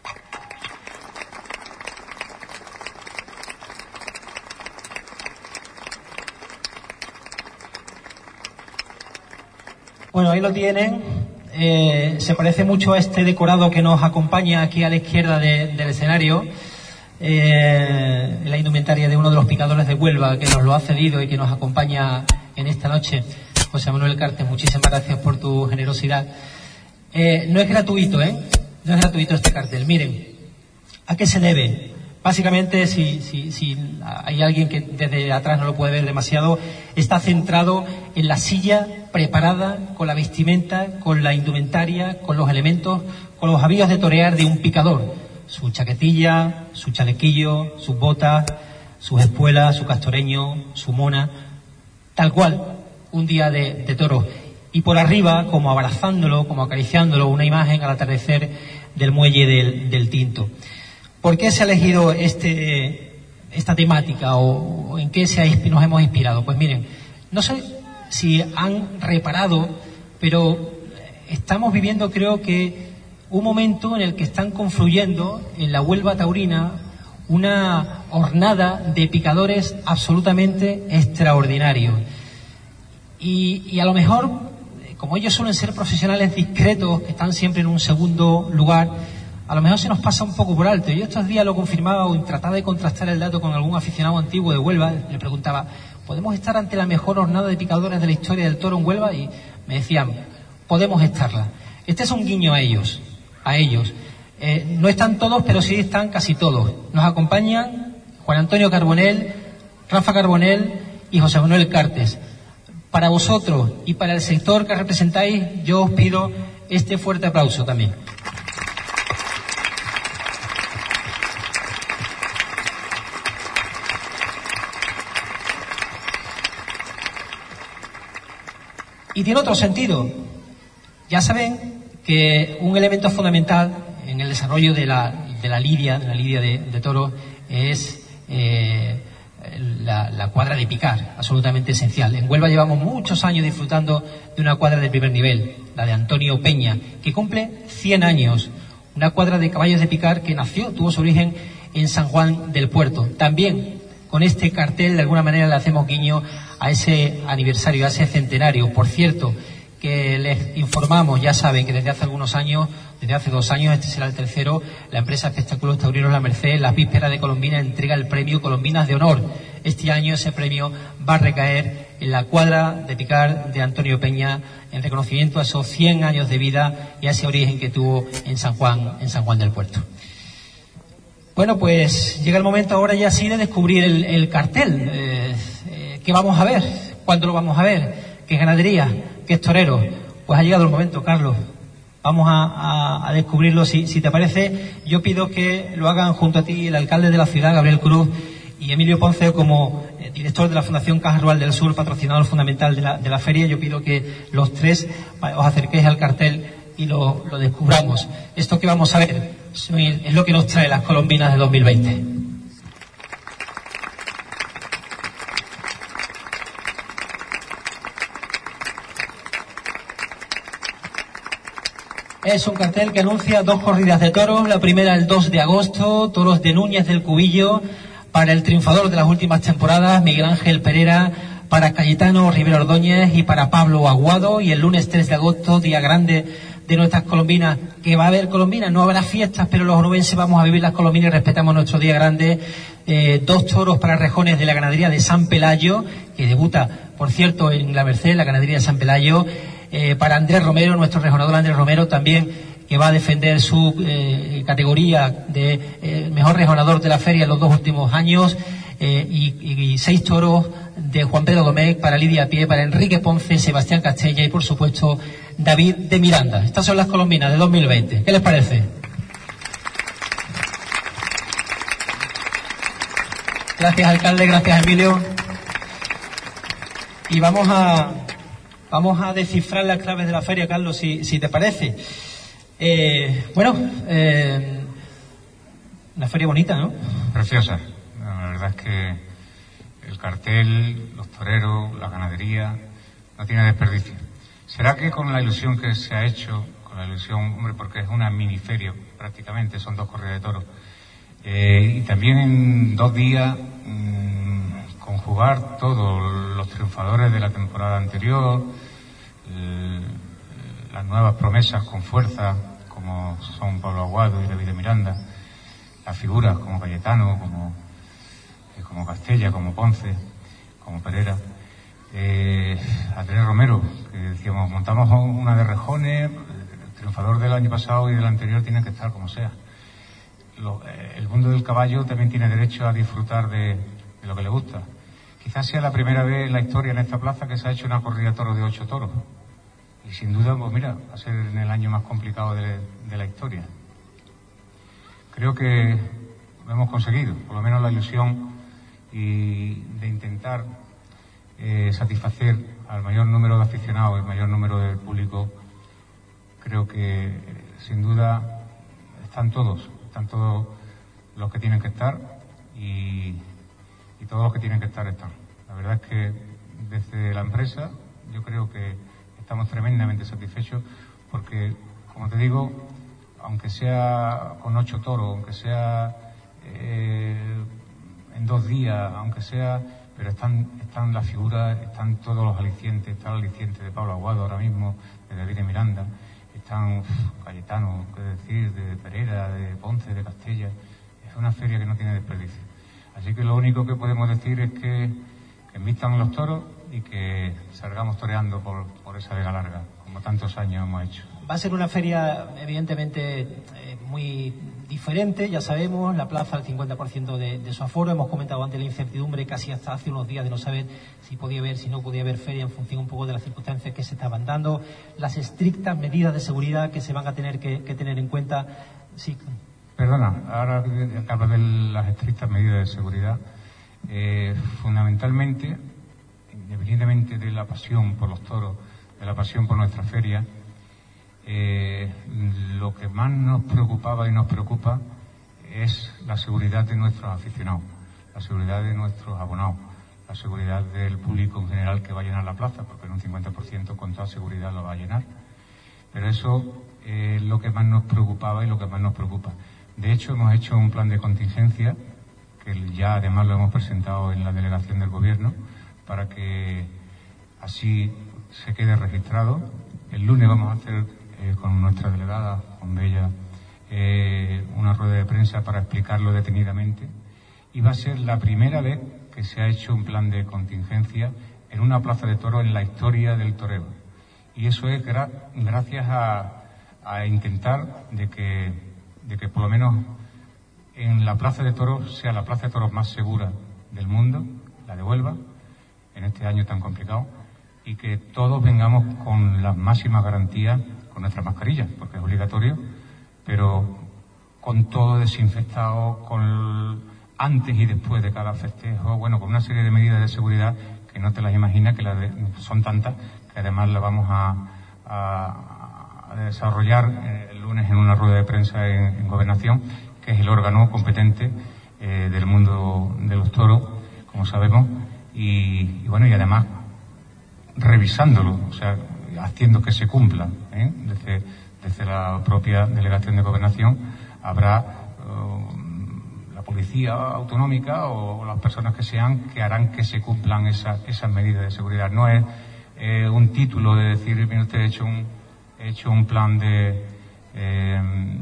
Bueno, ahí lo tienen. Eh, se parece mucho a este decorado que nos acompaña aquí a la izquierda de, del escenario, eh, la indumentaria de uno de los picadores de Huelva, que nos lo ha cedido y que nos acompaña en esta noche. José Manuel Cartes, muchísimas gracias por tu generosidad. Eh, no es gratuito, ¿eh? No es gratuito este cartel. Miren, ¿a qué se debe? Básicamente, si, si, si hay alguien que desde atrás no lo puede ver demasiado, está centrado en la silla preparada, con la vestimenta, con la indumentaria, con los elementos, con los avíos de torear de un picador. Su chaquetilla, su chalequillo, sus botas, sus espuelas, su castoreño, su mona, tal cual, un día de, de toros. Y por arriba, como abrazándolo, como acariciándolo, una imagen al atardecer del muelle del, del Tinto. ¿Por qué se ha elegido este, esta temática o, o en qué se ha, nos hemos inspirado? Pues miren, no sé si han reparado, pero estamos viviendo, creo que, un momento en el que están confluyendo en la Huelva taurina una hornada de picadores absolutamente extraordinarios. Y, y a lo mejor, como ellos suelen ser profesionales discretos, que están siempre en un segundo lugar, a lo mejor se nos pasa un poco por alto. Yo estos días lo confirmaba o trataba de contrastar el dato con algún aficionado antiguo de Huelva. Le preguntaba, ¿podemos estar ante la mejor hornada de picadores de la historia del toro en Huelva? Y me decían, podemos estarla. Este es un guiño a ellos, a ellos. Eh, no están todos, pero sí están casi todos. Nos acompañan Juan Antonio Carbonell, Rafa Carbonell y José Manuel Cartes. Para vosotros y para el sector que representáis, yo os pido este fuerte aplauso también. Y tiene otro sentido. Ya saben que un elemento fundamental en el desarrollo de la, de la lidia, de la lidia de, de toros, es eh, la, la cuadra de picar, absolutamente esencial. En Huelva llevamos muchos años disfrutando de una cuadra de primer nivel, la de Antonio Peña, que cumple cien años. Una cuadra de caballos de picar que nació, tuvo su origen en San Juan del Puerto. También con este cartel de alguna manera le hacemos guiño a ese aniversario, a ese centenario. Por cierto, que les informamos, ya saben que desde hace algunos años, desde hace dos años, este será el tercero, la empresa Espectáculos Taurinos La Merced, en las vísperas de Colombina, entrega el premio Colombinas de Honor. Este año ese premio va a recaer en la cuadra de picar de Antonio Peña, en reconocimiento a esos cien años de vida y a ese origen que tuvo en San Juan, en San Juan del Puerto. Bueno, pues llega el momento ahora ya sí de descubrir el, el cartel. Eh, eh, ¿Qué vamos a ver? ¿Cuándo lo vamos a ver? ¿Qué ganadería? ¿Qué es torero? Pues ha llegado el momento, Carlos. Vamos a, a, a descubrirlo. Si, si te parece, yo pido que lo hagan junto a ti el alcalde de la ciudad, Gabriel Cruz, y Emilio Ponce, como eh, director de la Fundación Caja Rural del Sur, patrocinador fundamental de la, de la feria. Yo pido que los tres os acerquéis al cartel y lo, lo descubramos. Esto que vamos a ver es lo que nos trae las Colombinas de dos mil veinte. Es un cartel que anuncia dos corridas de toros. La primera el dos de agosto, toros de Núñez del Cubillo, para el triunfador de las últimas temporadas, Miguel Ángel Pereira, para Cayetano Rivera Ordóñez y para Pablo Aguado. Y el lunes tres de agosto, día grande de nuestras colombinas, que va a haber colombinas, no habrá fiestas, pero los onubenses vamos a vivir las colombinas y respetamos nuestro día grande. Eh, dos toros para rejones de la ganadería de San Pelayo, que debuta, por cierto, en La Merced, la ganadería de San Pelayo. Eh, para Andrés Romero, nuestro rejonador Andrés Romero también, que va a defender su eh, categoría de eh, mejor rejonador de la feria en los dos últimos años. Eh, y, y seis toros de Juan Pedro Domecq para Lidia Pie, para Enrique Ponce, Sebastián Castella y por supuesto David de Miranda. Estas son las colombinas de dos mil veinte. ¿Qué les parece? Gracias, alcalde, gracias, Emilio. Y vamos a vamos a descifrar las claves de la feria, Carlos, si, si te parece. Eh, bueno, eh, una feria bonita, ¿no? Preciosa. La verdad es que el cartel, los toreros, la ganadería, no tiene desperdicio. ¿Será que con la ilusión que se ha hecho, con la ilusión, hombre, porque es una mini feria prácticamente, son dos corridas de toros, eh, y también en dos días mmm, conjugar todos los triunfadores de la temporada anterior, eh, las nuevas promesas con fuerza, como son Pablo Aguado y David de Miranda, las figuras como Cayetano, como como Castella, como Ponce, como Pereira, eh, Andrés Romero, que decíamos, montamos una de rejones, el triunfador del año pasado y del anterior tienen que estar como sea. Lo, eh, el mundo del caballo también tiene derecho a disfrutar de, de lo que le gusta. Quizás sea la primera vez en la historia en esta plaza que se ha hecho una corrida de toros de ocho toros. Y sin duda, pues mira, va a ser en el año más complicado de, de la historia. Creo que lo hemos conseguido, por lo menos la ilusión y de intentar eh, satisfacer al mayor número de aficionados, el mayor número de público. Creo que eh, sin duda están todos, están todos los que tienen que estar y, y todos los que tienen que estar están. La verdad es que desde la empresa yo creo que estamos tremendamente satisfechos porque, como te digo, aunque sea con ocho toros, aunque sea eh, en dos días, aunque sea, pero están están las figuras, están todos los alicientes, está el aliciente de Pablo Aguado ahora mismo, de David de Miranda, están uf, Cayetano, qué decir, de Pereira, de Ponce, de Castella. Es una feria que no tiene desperdicio. Así que lo único que podemos decir es que, que envistan los toros y que salgamos toreando por, por esa vega larga, como tantos años hemos hecho. Va a ser una feria evidentemente eh, muy diferente, ya sabemos, la plaza al cincuenta por ciento de, de su aforo. Hemos comentado antes la incertidumbre casi hasta hace unos días de no saber si podía haber, si no podía haber feria en función un poco de las circunstancias que se estaban dando, las estrictas medidas de seguridad que se van a tener que, que tener en cuenta. Sí. Perdona, ahora que hablas de las estrictas medidas de seguridad, eh, fundamentalmente, independientemente de la pasión por los toros de la pasión por nuestra feria, eh, lo que más nos preocupaba y nos preocupa es la seguridad de nuestros aficionados, la seguridad de nuestros abonados, la seguridad del público en general que va a llenar la plaza, porque en un cincuenta por ciento con toda seguridad lo va a llenar. Pero eso es lo que más nos preocupaba y lo que más nos preocupa. De hecho, hemos hecho un plan de contingencia, que ya además lo hemos presentado en la delegación del Gobierno, para que así se quede registrado. El lunes vamos a hacer eh, con nuestra delegada, con Bella, eh, una rueda de prensa para explicarlo detenidamente. Y va a ser la primera vez que se ha hecho un plan de contingencia en una plaza de toros en la historia del toreo. Y eso es gra gracias a, a intentar de que, de que por lo menos en la plaza de toros sea la plaza de toros más segura del mundo, la de Huelva, en este año tan complicado, y que todos vengamos con las máximas garantías, con nuestras mascarillas, porque es obligatorio, pero con todo desinfectado, con el, antes y después de cada festejo, bueno, con una serie de medidas de seguridad que no te las imaginas, que las de, son tantas, que además las vamos a, a, a desarrollar eh, el lunes en una rueda de prensa en, en Gobernación, que es el órgano competente eh, del mundo de los toros, como sabemos, y, y bueno, y además revisándolo, o sea, haciendo que se cumpla, ¿eh? desde, desde la propia delegación de Gobernación habrá policía autonómica o las personas que sean que harán que se cumplan esa, esas medidas de seguridad. No es eh, un título de decir, mire usted, he hecho un, he hecho un plan de, eh,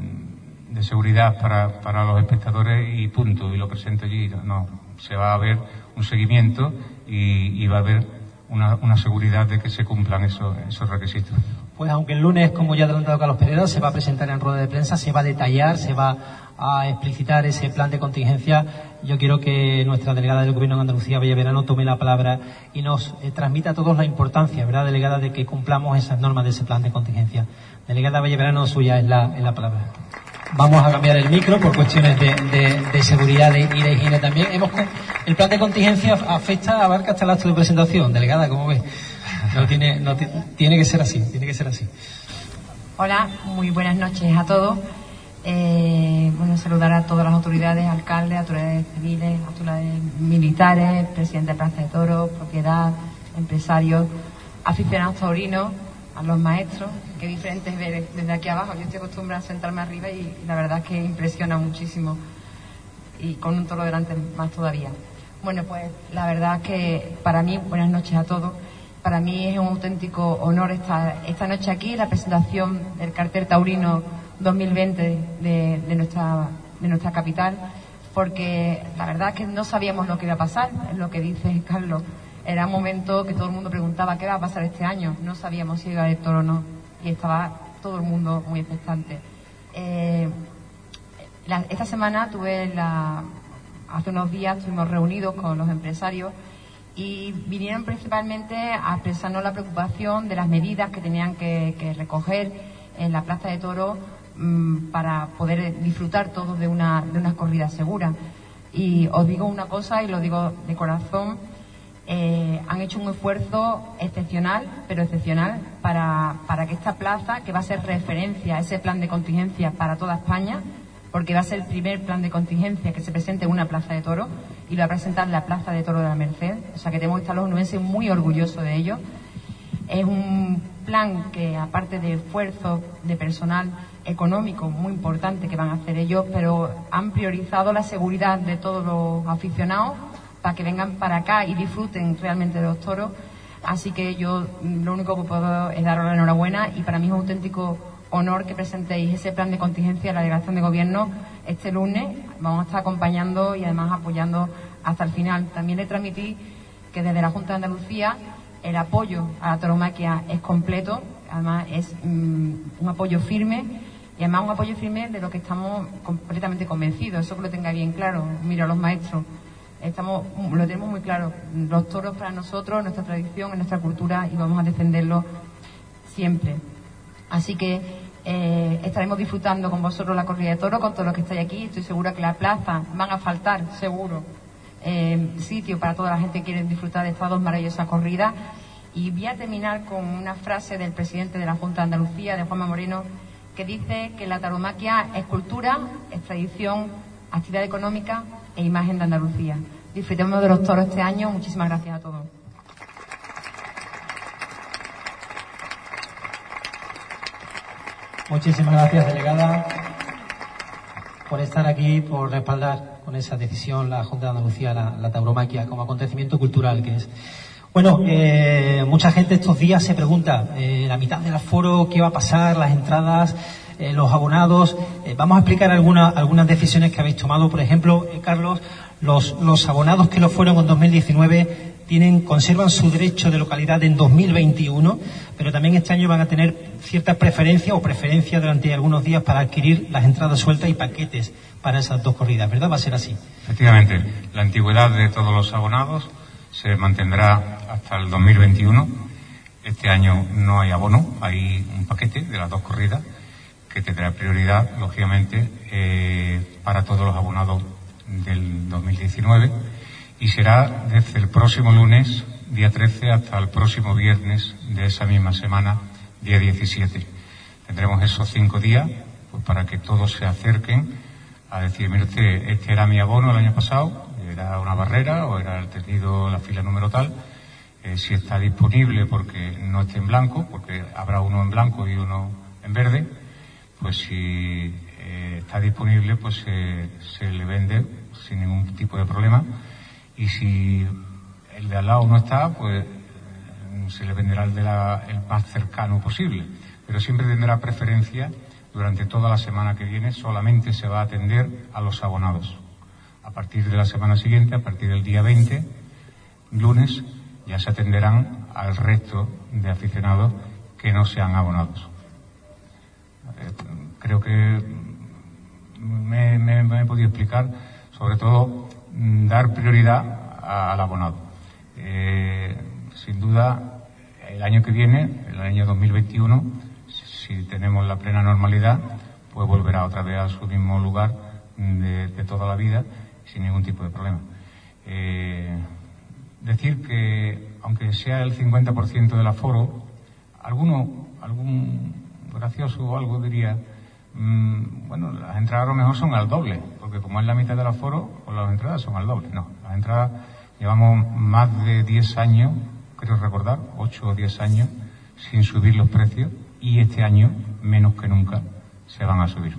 de seguridad para, para los espectadores y punto, y lo presento allí. No, se va a ver un seguimiento y, y va a haber una, una seguridad de que se cumplan esos, esos requisitos. Pues aunque el lunes, como ya ha adelantado Carlos Pereira, se va a presentar en rueda de prensa, se va a detallar, se va a explicitar ese plan de contingencia, yo quiero que nuestra delegada del Gobierno de Andalucía, Bella Verano, tome la palabra y nos eh, transmita a todos la importancia, ¿verdad, delegada, de que cumplamos esas normas de ese plan de contingencia? Delegada Bella Verano, suya es la, es la palabra. Vamos a cambiar el micro por cuestiones de, de, de seguridad de, y de higiene también. Hemos, el plan de contingencia afecta, abarca hasta el acto de presentación. Delegada, ¿cómo ve? No tiene, no tiene que ser así, tiene que ser así. Hola, muy buenas noches a todos. Eh, bueno, saludar a todas las autoridades, alcaldes, autoridades civiles, autoridades militares, presidente de Plaza de Toros, propiedad, empresarios, aficionados taurinos, a los maestros. Qué diferente es ver desde aquí abajo. Yo estoy acostumbrada a sentarme arriba y la verdad es que impresiona muchísimo, y con un toro delante más todavía. Bueno, pues la verdad es que para mí, buenas noches a todos. Para mí es un auténtico honor estar esta noche aquí en la presentación del cartel taurino dos mil veinte de, de, nuestra, de nuestra capital, porque la verdad es que no sabíamos lo que iba a pasar, es lo que dice Carlos. Era un momento que todo el mundo preguntaba qué va a pasar este año, no sabíamos si iba a haber toro o no, y estaba todo el mundo muy expectante. Eh, la, esta semana tuve la, hace unos días estuvimos reunidos con los empresarios y vinieron principalmente a expresarnos la preocupación de las medidas que tenían que, que recoger en la Plaza de Toros mmm, para poder disfrutar todos de una, de una corrida segura. Y os digo una cosa, y lo digo de corazón, eh, han hecho un esfuerzo excepcional, pero excepcional, para, para que esta plaza, que va a ser referencia a ese plan de contingencia para toda España, porque va a ser el primer plan de contingencia que se presente en una plaza de toros, y lo va a presentar la Plaza de Toros de la Merced, o sea que tenemos que estar los onubenses muy orgullosos de ello. Es un plan que, aparte de esfuerzo de personal económico muy importante que van a hacer ellos, pero han priorizado la seguridad de todos los aficionados para que vengan para acá y disfruten realmente de los toros. Así que yo lo único que puedo es daros la enhorabuena, y para mí es un auténtico honor que presentéis ese plan de contingencia a la delegación de gobierno este lunes. Vamos a estar acompañando y además apoyando hasta el final. También le transmití que desde la Junta de Andalucía el apoyo a la tauromaquia es completo, además es um, un apoyo firme, y además un apoyo firme de lo que estamos completamente convencidos, eso que lo tenga bien claro. Mira, los maestros, estamos, lo tenemos muy claro, los toros para nosotros, es nuestra tradición, es nuestra cultura, y vamos a defenderlo siempre. Así que eh, estaremos disfrutando con vosotros la corrida de toros, con todos los que estáis aquí. Estoy segura que la plaza van a faltar, seguro, eh, sitio para toda la gente que quiere disfrutar de estas dos maravillosas corridas. Y voy a terminar con una frase del presidente de la Junta de Andalucía, de Juanma Moreno, que dice que la tauromaquia es cultura, es tradición, actividad económica e imagen de Andalucía. Disfrutemos de los toros este año. Muchísimas gracias a todos. Muchísimas gracias, delegada, por estar aquí, por respaldar con esa decisión la Junta de Andalucía, la, la tauromaquia, como acontecimiento cultural que es. Bueno, eh, mucha gente estos días se pregunta, eh, la mitad del aforo, ¿qué va a pasar? Las entradas, eh, los abonados. Eh, vamos a explicar alguna, algunas decisiones que habéis tomado. Por ejemplo, eh, Carlos, los, los abonados que lo fueron en dos mil diecinueve tienen, conservan su derecho de localidad en dos mil veintiuno, pero también este año van a tener cierta preferencia o preferencia durante algunos días para adquirir las entradas sueltas y paquetes para esas dos corridas, ¿verdad? Va a ser así. Efectivamente, la antigüedad de todos los abonados se mantendrá hasta el dos mil veintiuno. Este año no hay abono, hay un paquete de las dos corridas que tendrá prioridad, lógicamente, eh, para todos los abonados del dos mil diecinueve, y será desde el próximo lunes, día trece, hasta el próximo viernes de esa misma semana, día diecisiete. Tendremos esos cinco días pues, para que todos se acerquen a decir, mire usted, este era mi abono el año pasado, era una barrera o era el tendido la fila número tal, eh, si está disponible porque no esté en blanco, porque habrá uno en blanco y uno en verde, pues si eh, está disponible pues eh, se le vende sin ningún tipo de problema, y si el de al lado no está, pues se le venderá el, de la, el más cercano posible, pero siempre tendrá preferencia. Durante toda la semana que viene solamente se va a atender a los abonados. A partir de la semana siguiente, a partir del día veinte, lunes, ya se atenderán al resto de aficionados que no sean abonados. Eh, creo que me, me, me he podido explicar, sobre todo, dar prioridad a, al abonado. Eh, sin duda, el año que viene, el año dos mil veintiuno, si tenemos la plena normalidad, pues volverá otra vez a su mismo lugar de, de toda la vida, sin ningún tipo de problema. Eh, decir que, aunque sea el cincuenta por ciento del aforo, alguno, algún gracioso o algo diría, mmm, bueno, las entradas a lo mejor son al doble, porque como es la mitad del aforo, pues las entradas son al doble. No, las entradas llevamos más de diez años, creo recordar, ocho o diez años, sin subir los precios, y este año, menos que nunca, se van a subir.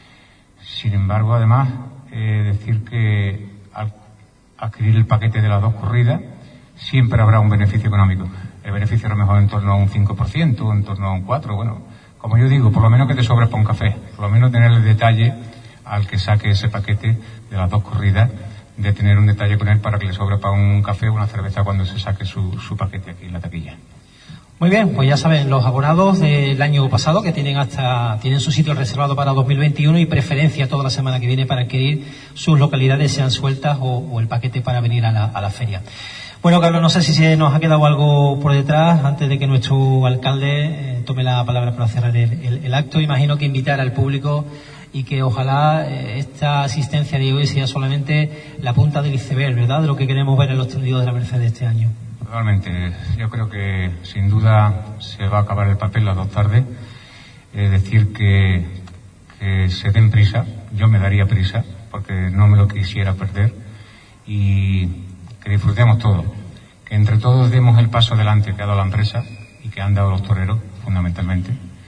Sin embargo, además, eh, decir que al adquirir el paquete de las dos corridas, siempre habrá un beneficio económico. El beneficio a lo mejor en torno a un cinco por ciento, en torno a un cuatro por ciento, bueno, como yo digo, por lo menos que te sobre para un café, por lo menos tener el detalle al que saque ese paquete de las dos corridas, de tener un detalle con él para que le sobre para un café o una cerveza cuando se saque su, su paquete aquí en la taquilla. Muy bien, pues ya saben, los abonados del año pasado que tienen hasta tienen su sitio reservado para dos mil veintiuno y preferencia toda la semana que viene para adquirir sus localidades, sean sueltas o, o el paquete para venir a la, a la feria. Bueno, Carlos, no sé si se nos ha quedado algo por detrás antes de que nuestro alcalde eh, tome la palabra para cerrar el, el, el acto. Imagino que invitar al público y que ojalá eh, esta asistencia de hoy sea solamente la punta del iceberg, ¿verdad?, de lo que queremos ver en los tendidos de la Merced este año. Realmente, yo creo que sin duda se va a acabar el papel las dos tardes. Es decir, que, que se den prisa, yo me daría prisa, porque no me lo quisiera perder, y que disfrutemos todo, que entre todos demos el paso adelante que ha dado la empresa y que han dado los toreros, fundamentalmente,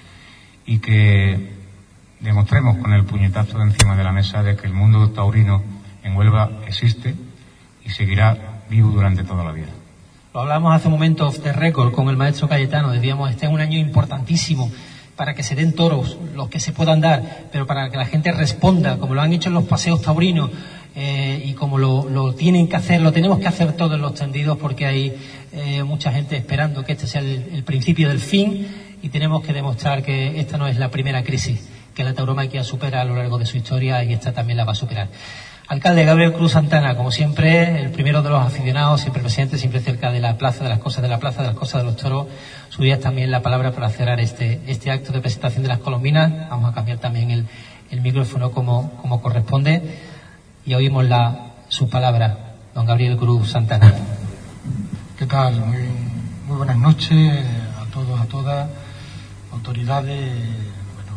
y que demostremos con el puñetazo encima de la mesa de que el mundo taurino en Huelva existe y seguirá vivo durante toda la vida. Lo hablamos hace un momento off the record con el maestro Cayetano, decíamos, este es un año importantísimo para que se den toros, los que se puedan dar, pero para que la gente responda, como lo han hecho en los paseos taurinos, eh, y como lo, lo tienen que hacer, lo tenemos que hacer todos los tendidos, porque hay eh, mucha gente esperando que este sea el, el principio del fin, y tenemos que demostrar que esta no es la primera crisis que la tauromaquia supera a lo largo de su historia, y esta también la va a superar. Alcalde Gabriel Cruz Santana, como siempre, el primero de los aficionados, siempre presente, siempre cerca de la plaza, de las cosas de la plaza, de las cosas de los toros. Suya también la palabra para cerrar este, este acto de presentación de las colombinas. Vamos a cambiar también el, el micrófono como, como corresponde, y oímos la, su palabra, don Gabriel Cruz Santana. ¿Qué tal? Muy, muy buenas noches a todos, a todas, autoridades, bueno,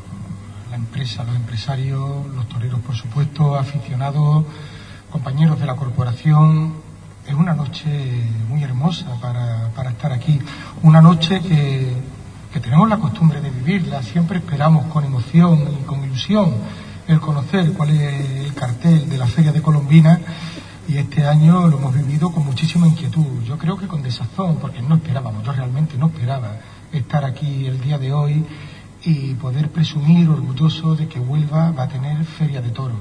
lo, la empresa, los empresarios, los toreros, por supuesto, aficionados, compañeros de la corporación. Es una noche muy hermosa para, para estar aquí, una noche que, que tenemos la costumbre de vivirla, siempre esperamos con emoción y con ilusión el conocer cuál es el cartel de la Feria de Colombina, y este año lo hemos vivido con muchísima inquietud, yo creo que con desazón, porque no esperábamos, yo realmente no esperaba estar aquí el día de hoy y poder presumir orgulloso de que Huelva va a tener Feria de Toros.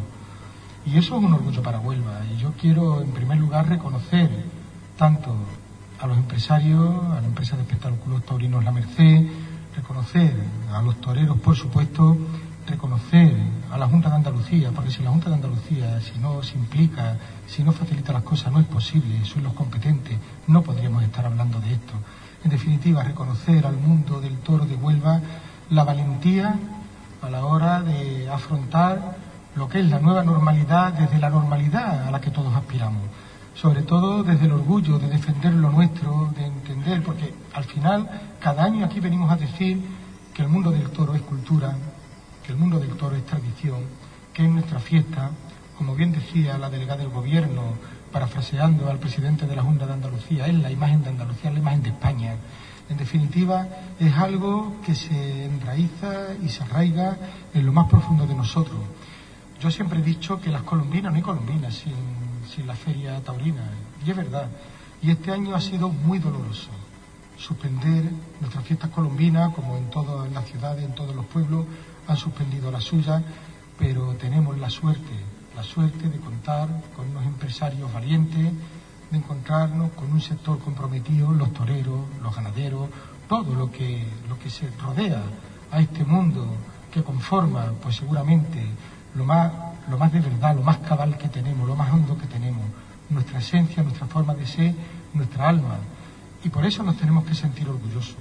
Y eso es un orgullo para Huelva, y yo quiero en primer lugar reconocer tanto a los empresarios, a la empresa de espectáculos taurinos La Merced, reconocer a los toreros, por supuesto, reconocer a la Junta de Andalucía, porque si la Junta de Andalucía, si no se implica, si no facilita las cosas, no es posible, son los competentes, no podríamos estar hablando de esto. En definitiva, reconocer al mundo del toro de Huelva la valentía a la hora de afrontar lo que es la nueva normalidad, desde la normalidad a la que todos aspiramos, sobre todo desde el orgullo de defender lo nuestro, de entender, porque al final cada año aquí venimos a decir que el mundo del toro es cultura, que el mundo del toro es tradición, que es nuestra fiesta, como bien decía la delegada del gobierno, parafraseando al presidente de la Junta de Andalucía, es la imagen de Andalucía, es la imagen de España. En definitiva, es algo que se enraiza y se arraiga en lo más profundo de nosotros. Yo siempre he dicho que las colombinas, no hay colombinas sin, sin la feria taurina, y es verdad. Y este año ha sido muy doloroso suspender nuestras fiestas colombinas, como en todas las ciudades, en todos los pueblos, han suspendido la suya, pero tenemos la suerte, la suerte de contar con unos empresarios valientes, de encontrarnos con un sector comprometido, los toreros, los ganaderos, todo lo que, lo que se rodea a este mundo que conforma, pues seguramente, lo más, lo más de verdad, lo más cabal que tenemos, lo más hondo que tenemos, nuestra esencia, nuestra forma de ser, nuestra alma. Y por eso nos tenemos que sentir orgullosos.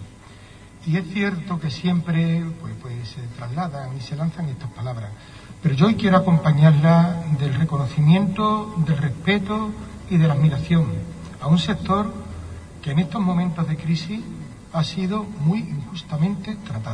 Y es cierto que siempre pues, pues, se trasladan y se lanzan estas palabras, pero yo hoy quiero acompañarla del reconocimiento, del respeto y de la admiración a un sector que en estos momentos de crisis ha sido muy injustamente tratado.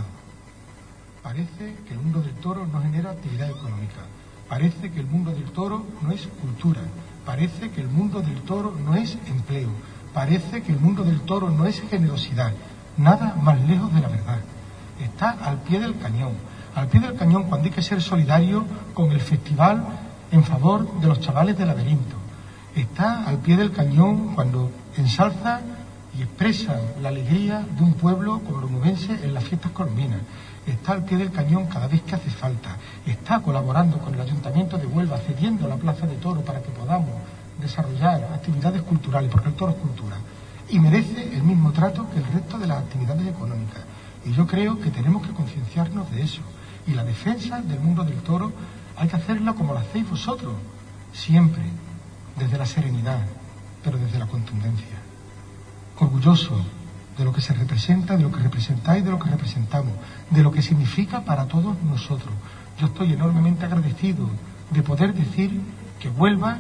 Parece que el mundo del toro no genera actividad económica, parece que el mundo del toro no es cultura, parece que el mundo del toro no es empleo, parece que el mundo del toro no es generosidad, nada más lejos de la verdad. Está al pie del cañón, al pie del cañón cuando hay que ser solidario con el festival en favor de los chavales del laberinto. Está al pie del cañón cuando ensalza y expresa la alegría de un pueblo como el onubense en las fiestas colombinas. Está al pie del cañón cada vez que hace falta. Está colaborando con el Ayuntamiento de Huelva, cediendo la Plaza de Toro para que podamos desarrollar actividades culturales, porque el toro es cultura. Y merece el mismo trato que el resto de las actividades económicas. Y yo creo que tenemos que concienciarnos de eso. Y la defensa del mundo del toro hay que hacerla como la hacéis vosotros, siempre, desde la serenidad, pero desde la contundencia. Orgulloso de lo que se representa, de lo que representáis, de lo que representamos, de lo que significa para todos nosotros. Yo estoy enormemente agradecido de poder decir que Huelva,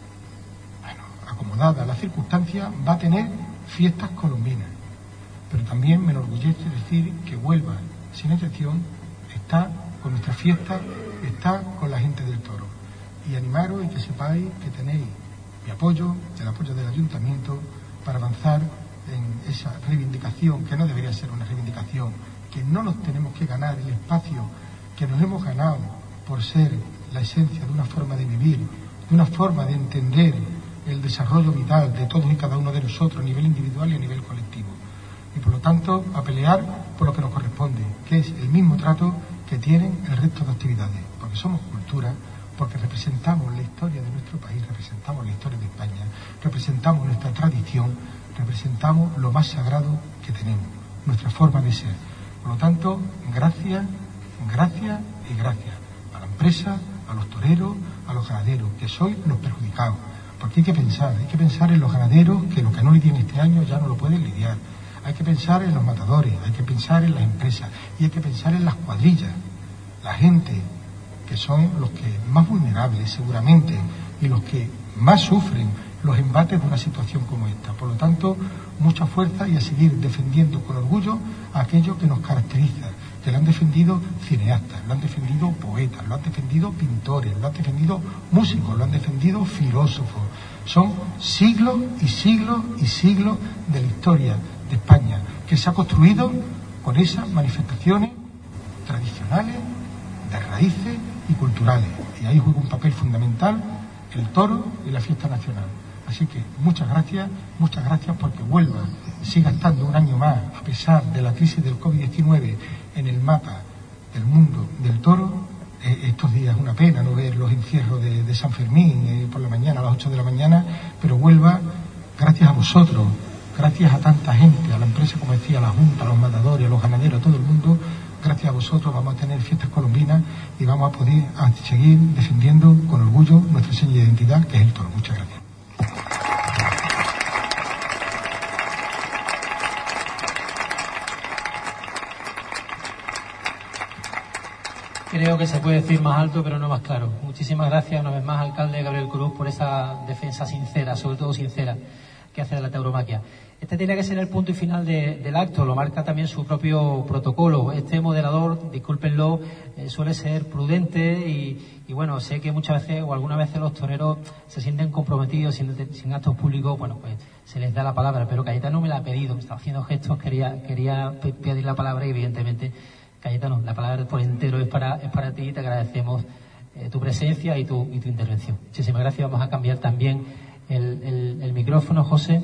bueno, acomodada la circunstancia, va a tener fiestas colombinas. Pero también me enorgullece decir que Huelva, sin excepción, está con nuestra fiesta, está con la gente del toro. Y animaros y que sepáis que tenéis mi apoyo, el apoyo del Ayuntamiento, para avanzar en esa reivindicación, que no debería ser una reivindicación, que no nos tenemos que ganar el espacio que nos hemos ganado por ser la esencia de una forma de vivir, de una forma de entender el desarrollo vital de todos y cada uno de nosotros a nivel individual y a nivel colectivo. Y por lo tanto, a pelear por lo que nos corresponde, que es el mismo trato que tienen el resto de actividades, porque somos cultura, porque representamos la historia de nuestro país, representamos la historia de España, representamos nuestra tradición, representamos lo más sagrado que tenemos, nuestra forma de ser. Por lo tanto, gracias, gracias y gracias a la empresa, a los toreros, a los ganaderos, que sois los perjudicados. Porque hay que pensar, hay que pensar en los ganaderos, que lo que no lidian este año ya no lo pueden lidiar. Hay que pensar en los matadores, hay que pensar en las empresas y hay que pensar en las cuadrillas, la gente, que son los que más vulnerables seguramente y los que más sufren los embates de una situación como esta. Por lo tanto, mucha fuerza y a seguir defendiendo con orgullo aquello que nos caracteriza, que lo han defendido cineastas, lo han defendido poetas, lo han defendido pintores, lo han defendido músicos, lo han defendido filósofos. Son siglos y siglos y siglos de la historia de España, que se ha construido con esas manifestaciones tradicionales, de raíces y culturales. Y ahí juega un papel fundamental el toro y la fiesta nacional. Así que muchas gracias, muchas gracias porque Huelva siga estando un año más, a pesar de la crisis del COVID diecinueve, en el mapa del mundo del toro. Eh, estos días una pena no ver los encierros de, de San Fermín eh, por la mañana, a las ocho de la mañana, pero Huelva, gracias a vosotros, gracias a tanta gente, a la empresa, como decía, a la Junta, a los matadores, a los ganaderos, a todo el mundo, gracias a vosotros vamos a tener fiestas colombinas y vamos a poder a seguir defendiendo con orgullo nuestra seña de identidad, que es el toro. Muchas gracias. Creo que se puede decir más alto, pero no más claro. Muchísimas gracias una vez más, alcalde Gabriel Cruz, por esa defensa sincera, sobre todo sincera, que hace de la tauromaquia. Este tiene que ser el punto y final de, del acto, lo marca también su propio protocolo. Este moderador, discúlpenlo, eh, suele ser prudente y, y bueno, sé que muchas veces o algunas veces los toreros se sienten comprometidos sin, sin actos públicos, bueno, pues se les da la palabra, pero Cayetano me la ha pedido, me estaba haciendo gestos, quería, quería pedir la palabra y evidentemente, Cayetano, la palabra por entero es para, es para ti y te agradecemos eh, tu presencia y tu, y tu intervención. Muchísimas gracias. Vamos a cambiar también el, el, el micrófono, José.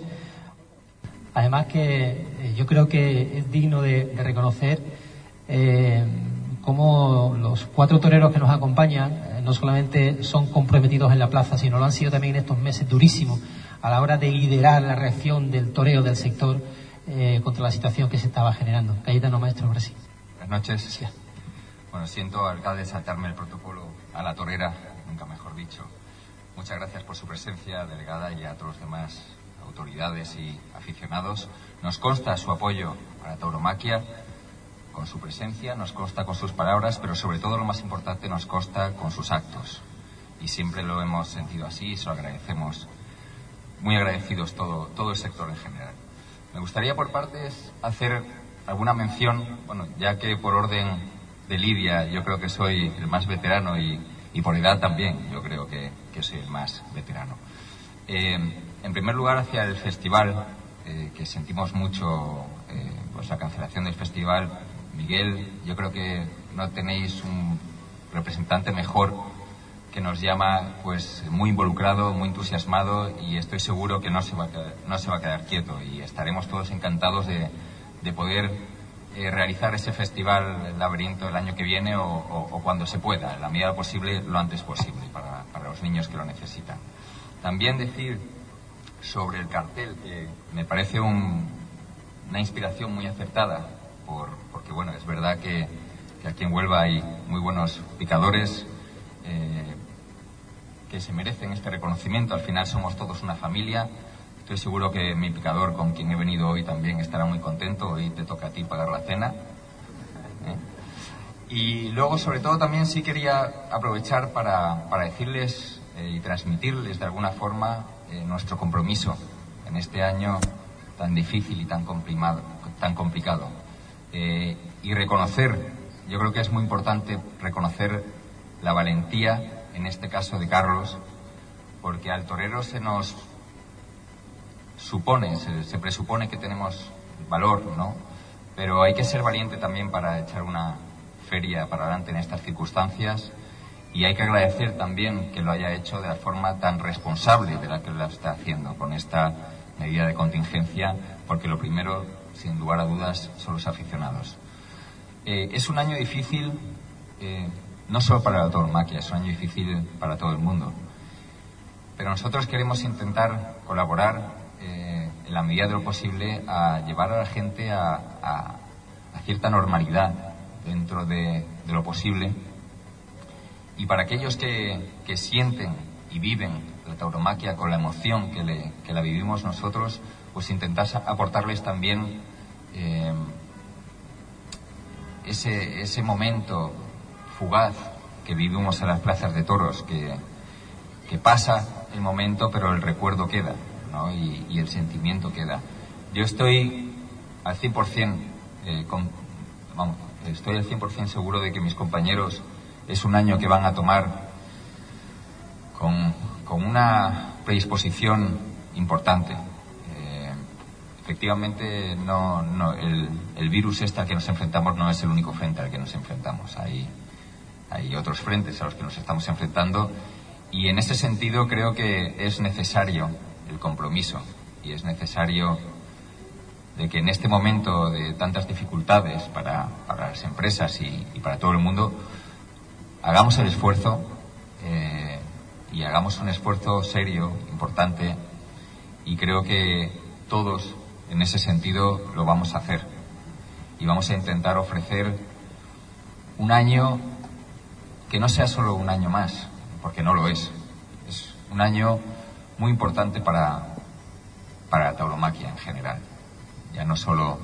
Además que eh, yo creo que es digno de, de reconocer eh, cómo los cuatro toreros que nos acompañan eh, no solamente son comprometidos en la plaza, sino lo han sido también en estos meses durísimos a la hora de liderar la reacción del toreo del sector eh, contra la situación que se estaba generando. Cayetano, maestro, Brasil. Buenas noches. Bueno, siento, alcalde, saltarme el protocolo a la torera, nunca mejor dicho. Muchas gracias por su presencia, delegada, y a todos los demás autoridades y aficionados. Nos consta su apoyo a la tauromaquia, con su presencia, nos consta con sus palabras, pero sobre todo lo más importante, nos consta con sus actos. Y siempre lo hemos sentido así y se lo agradecemos. Muy agradecidos todo, todo el sector en general. Me gustaría por partes hacer alguna mención, bueno, ya que por orden de Lidia yo creo que soy el más veterano y, y por edad también yo creo que, que soy el más veterano. Eh, en primer lugar, hacia el festival, eh, que sentimos mucho eh, pues la cancelación del festival. Miguel, yo creo que no tenéis un representante mejor que nos llama pues muy involucrado, muy entusiasmado, y estoy seguro que no se va a quedar, no se va a quedar quieto y estaremos todos encantados de de poder eh, realizar ese festival el Laberinto el año que viene o, o, o cuando se pueda, en la medida posible, lo antes posible, para, para los niños que lo necesitan. También decir sobre el cartel que me parece un, una inspiración muy acertada, por, porque bueno, es verdad que, que aquí en Huelva hay muy buenos picadores eh, que se merecen este reconocimiento. Al final somos todos una familia. Estoy seguro que mi picador, con quien he venido hoy, también estará muy contento. Hoy te toca a ti pagar la cena. ¿Eh? Y luego, sobre todo, también sí quería aprovechar para, para decirles eh, y transmitirles de alguna forma eh, nuestro compromiso en este año tan difícil y tan complicado. Tan complicado. Eh, y reconocer, yo creo que es muy importante reconocer la valentía, en este caso de Carlos, porque al torero se nos supone, se, se presupone que tenemos valor, ¿no? Pero hay que ser valiente también para echar una feria para adelante en estas circunstancias, y hay que agradecer también que lo haya hecho de la forma tan responsable de la que lo está haciendo con esta medida de contingencia, porque lo primero, sin lugar a dudas, son los aficionados. Eh, es un año difícil, eh, no solo para la tauromaquia, es un año difícil para todo el mundo, pero nosotros queremos intentar colaborar Eh, en la medida de lo posible a llevar a la gente a, a, a cierta normalidad dentro de, de lo posible, y para aquellos que, que sienten y viven la tauromaquia con la emoción que, le, que la vivimos nosotros, pues intentar aportarles también eh, ese, ese momento fugaz que vivimos en las plazas de toros, que, que pasa el momento, pero el recuerdo queda, ¿no? y, y el sentimiento queda. Yo estoy al cien por ciento eh, con, vamos, estoy al cien por ciento seguro de que mis compañeros es un año que van a tomar con, con una predisposición importante. Eh, efectivamente, no, no, el, el virus este al que nos enfrentamos no es el único frente al que nos enfrentamos. Hay, hay otros frentes a los que nos estamos enfrentando, y en ese sentido creo que es necesario el compromiso, y es necesario de que en este momento de tantas dificultades para, para las empresas y, y para todo el mundo, hagamos el esfuerzo eh, y hagamos un esfuerzo serio, importante, y creo que todos en ese sentido lo vamos a hacer, y vamos a intentar ofrecer un año que no sea solo un año más, porque no lo es. Es un año muy importante para, para la tauromaquia en general. Ya no solo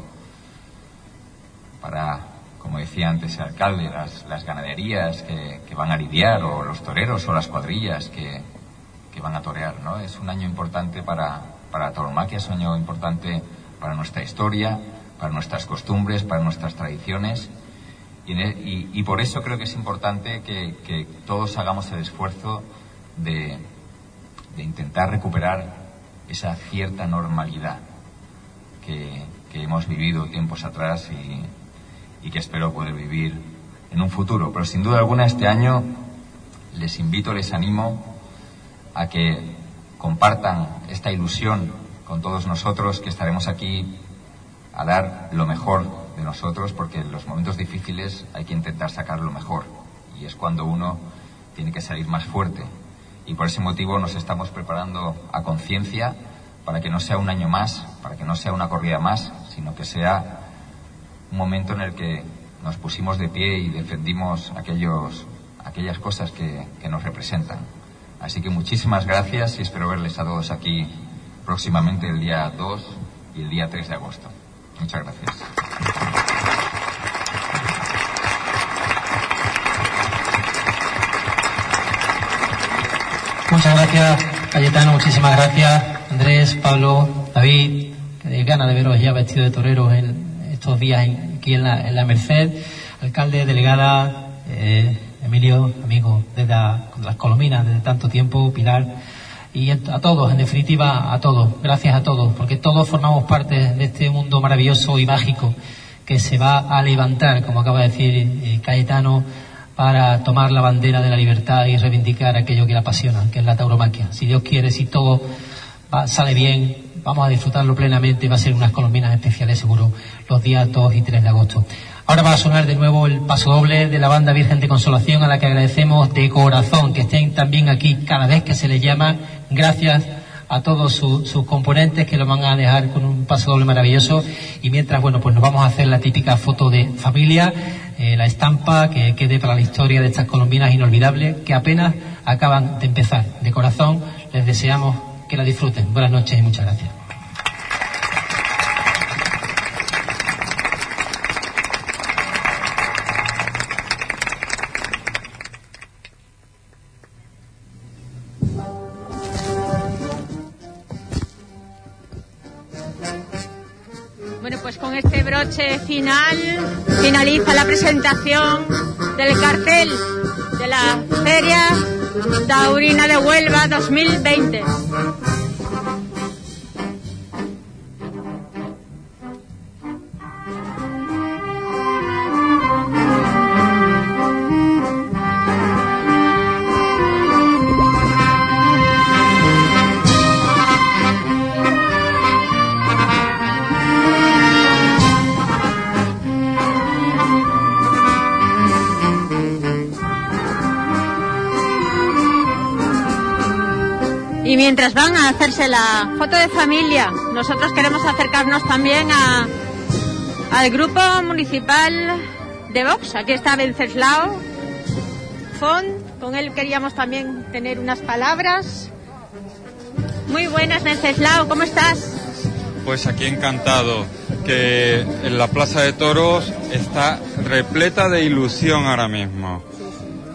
para, como decía antes el alcalde, las, las ganaderías que, que van a lidiar, o los toreros o las cuadrillas que, que van a torear, ¿no? Es un año importante para, para la tauromaquia, es un año importante para nuestra historia, para nuestras costumbres, para nuestras tradiciones. Y, y, y por eso creo que es importante que, que todos hagamos el esfuerzo de, de intentar recuperar esa cierta normalidad que, que hemos vivido tiempos atrás y, y que espero poder vivir en un futuro. Pero sin duda alguna este año les invito, les animo a que compartan esta ilusión con todos nosotros, que estaremos aquí a dar lo mejor de nosotros, porque en los momentos difíciles hay que intentar sacar lo mejor, y es cuando uno tiene que salir más fuerte, y por ese motivo nos estamos preparando a conciencia para que no sea un año más, para que no sea una corrida más, sino que sea un momento en el que nos pusimos de pie y defendimos aquellos, aquellas cosas que, que nos representan. Así que muchísimas gracias, y espero verles a todos aquí próximamente el día dos y el día tres de agosto. Muchas gracias. Muchas gracias, Cayetano, muchísimas gracias, Andrés, Pablo, David, que de ganas de veros ya vestidos de toreros en estos días en, aquí en la, en la Merced, alcalde, delegada, eh, Emilio, amigo desde la, las Colominas desde tanto tiempo, Pilar, y a todos, en definitiva a todos, gracias a todos, porque todos formamos parte de este mundo maravilloso y mágico que se va a levantar, como acaba de decir eh, Cayetano, para tomar la bandera de la libertad y reivindicar aquello que le apasiona, que es la tauromaquia. Si Dios quiere, si todo va, sale bien, vamos a disfrutarlo plenamente, va a ser unas colombinas especiales seguro los días dos y tres de agosto. Ahora va a sonar de nuevo el paso doble de la banda Virgen de Consolación, a la que agradecemos de corazón que estén también aquí cada vez que se les llama. Gracias a todos sus, sus componentes, que lo van a dejar con un paso doble maravilloso. Y mientras, bueno, pues nos vamos a hacer la típica foto de familia, eh, la estampa que quede para la historia de estas colombinas inolvidables que apenas acaban de empezar. De corazón les deseamos que la disfruten. Buenas noches y muchas gracias. Bueno, pues con este broche final finaliza la presentación del cartel de la Feria Taurina de Huelva dos mil veinte. Y mientras van a hacerse la foto de familia, nosotros queremos acercarnos también a, al grupo municipal de Vox. Aquí está Wenceslao Font, con él queríamos también tener unas palabras. Muy buenas, Wenceslao, ¿cómo estás? Pues aquí encantado, que en la Plaza de Toros está repleta de ilusión ahora mismo.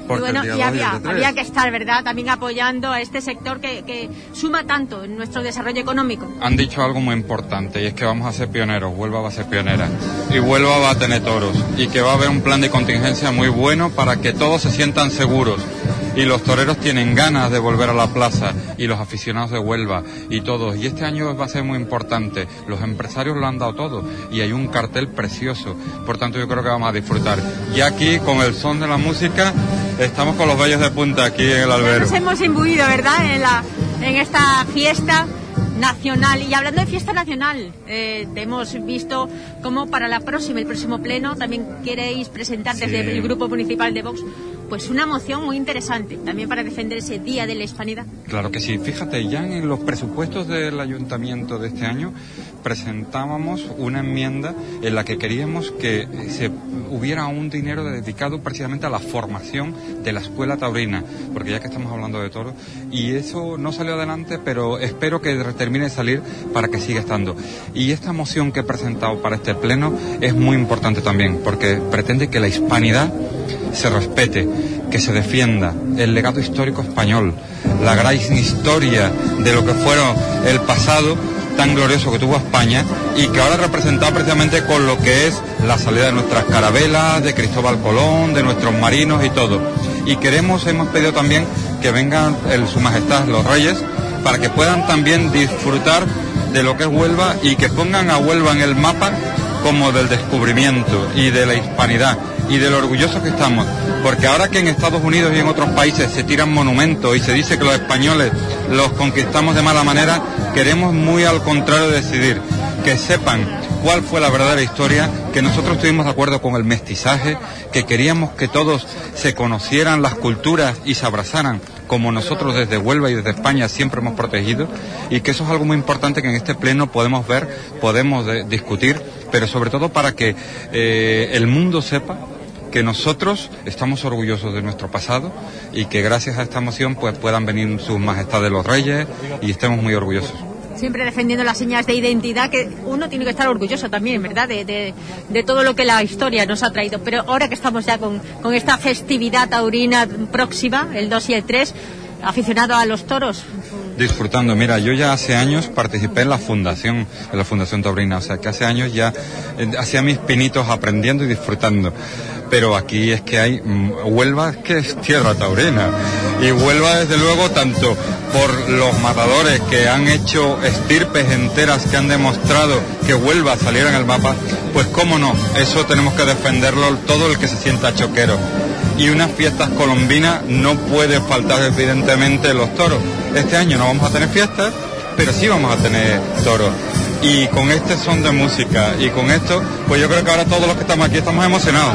Porque y bueno, el día y dos y había, el de tres. había que estar, ¿verdad?, también apoyando a este sector que, que suma tanto en nuestro desarrollo económico. Han dicho algo muy importante y es que vamos a ser pioneros, Huelva va a ser pionera y Huelva va a tener toros y que va a haber un plan de contingencia muy bueno para que todos se sientan seguros y los toreros tienen ganas de volver a la plaza y los aficionados de Huelva y todos, y este año va a ser muy importante, los empresarios lo han dado todo y hay un cartel precioso, por tanto yo creo que vamos a disfrutar. Y aquí con el son de la música estamos con los vellos de punta aquí en el albero. Nos hemos imbuido, ¿verdad?, en, la, en esta fiesta nacional. Y hablando de fiesta nacional, eh, hemos visto cómo para la próxima, el próximo pleno, también queréis presentar desde Sí. el Grupo Municipal de Vox pues una moción muy interesante, también para defender ese Día de la Hispanidad. Claro que sí, fíjate, ya en los presupuestos del ayuntamiento de este año presentábamos una enmienda en la que queríamos que se hubiera un dinero dedicado precisamente a la formación de la escuela taurina, porque ya que estamos hablando de toros, y eso no salió adelante, pero espero que termine de salir para que siga estando. Y esta moción que he presentado para este pleno es muy importante también, porque pretende que la hispanidad se respete, que se defienda el legado histórico español, la gran historia de lo que fueron el pasado tan glorioso que tuvo España y que ahora representado precisamente con lo que es la salida de nuestras carabelas, de Cristóbal Colón, de nuestros marinos y todo. Y queremos, hemos pedido también que vengan el, Su Majestad los Reyes para que puedan también disfrutar de lo que es Huelva y que pongan a Huelva en el mapa como del descubrimiento y de la hispanidad y de lo orgullosos que estamos, porque ahora que en Estados Unidos y en otros países se tiran monumentos y se dice que los españoles los conquistamos de mala manera, queremos muy al contrario decidir, que sepan cuál fue la verdadera historia, que nosotros estuvimos de acuerdo con el mestizaje, que queríamos que todos se conocieran las culturas y se abrazaran, como nosotros desde Huelva y desde España siempre hemos protegido, y que eso es algo muy importante que en este pleno podemos ver, podemos de, discutir, pero sobre todo para que eh, el mundo sepa que nosotros estamos orgullosos de nuestro pasado y que gracias a esta moción pues puedan venir sus majestades los reyes y estemos muy orgullosos. Siempre defendiendo las señas de identidad, que uno tiene que estar orgulloso también, ¿verdad?, de, de, de todo lo que la historia nos ha traído. Pero ahora que estamos ya con, con esta festividad taurina próxima, el dos y el tres, aficionado a los toros. Disfrutando, mira, yo ya hace años participé en la fundación, en la Fundación Taurina, o sea que hace años ya eh, hacía mis pinitos aprendiendo y disfrutando. Pero aquí es que hay, mm, Huelva es que es tierra taurina, y Huelva desde luego tanto por los matadores que han hecho estirpes enteras que han demostrado que Huelva saliera en el mapa, pues cómo no, eso tenemos que defenderlo todo el que se sienta choquero. Y unas fiestas colombinas no puede faltar evidentemente los toros. Este año no vamos a tener fiestas, pero sí vamos a tener toros. Y con este son de música y con esto, pues yo creo que ahora todos los que estamos aquí estamos emocionados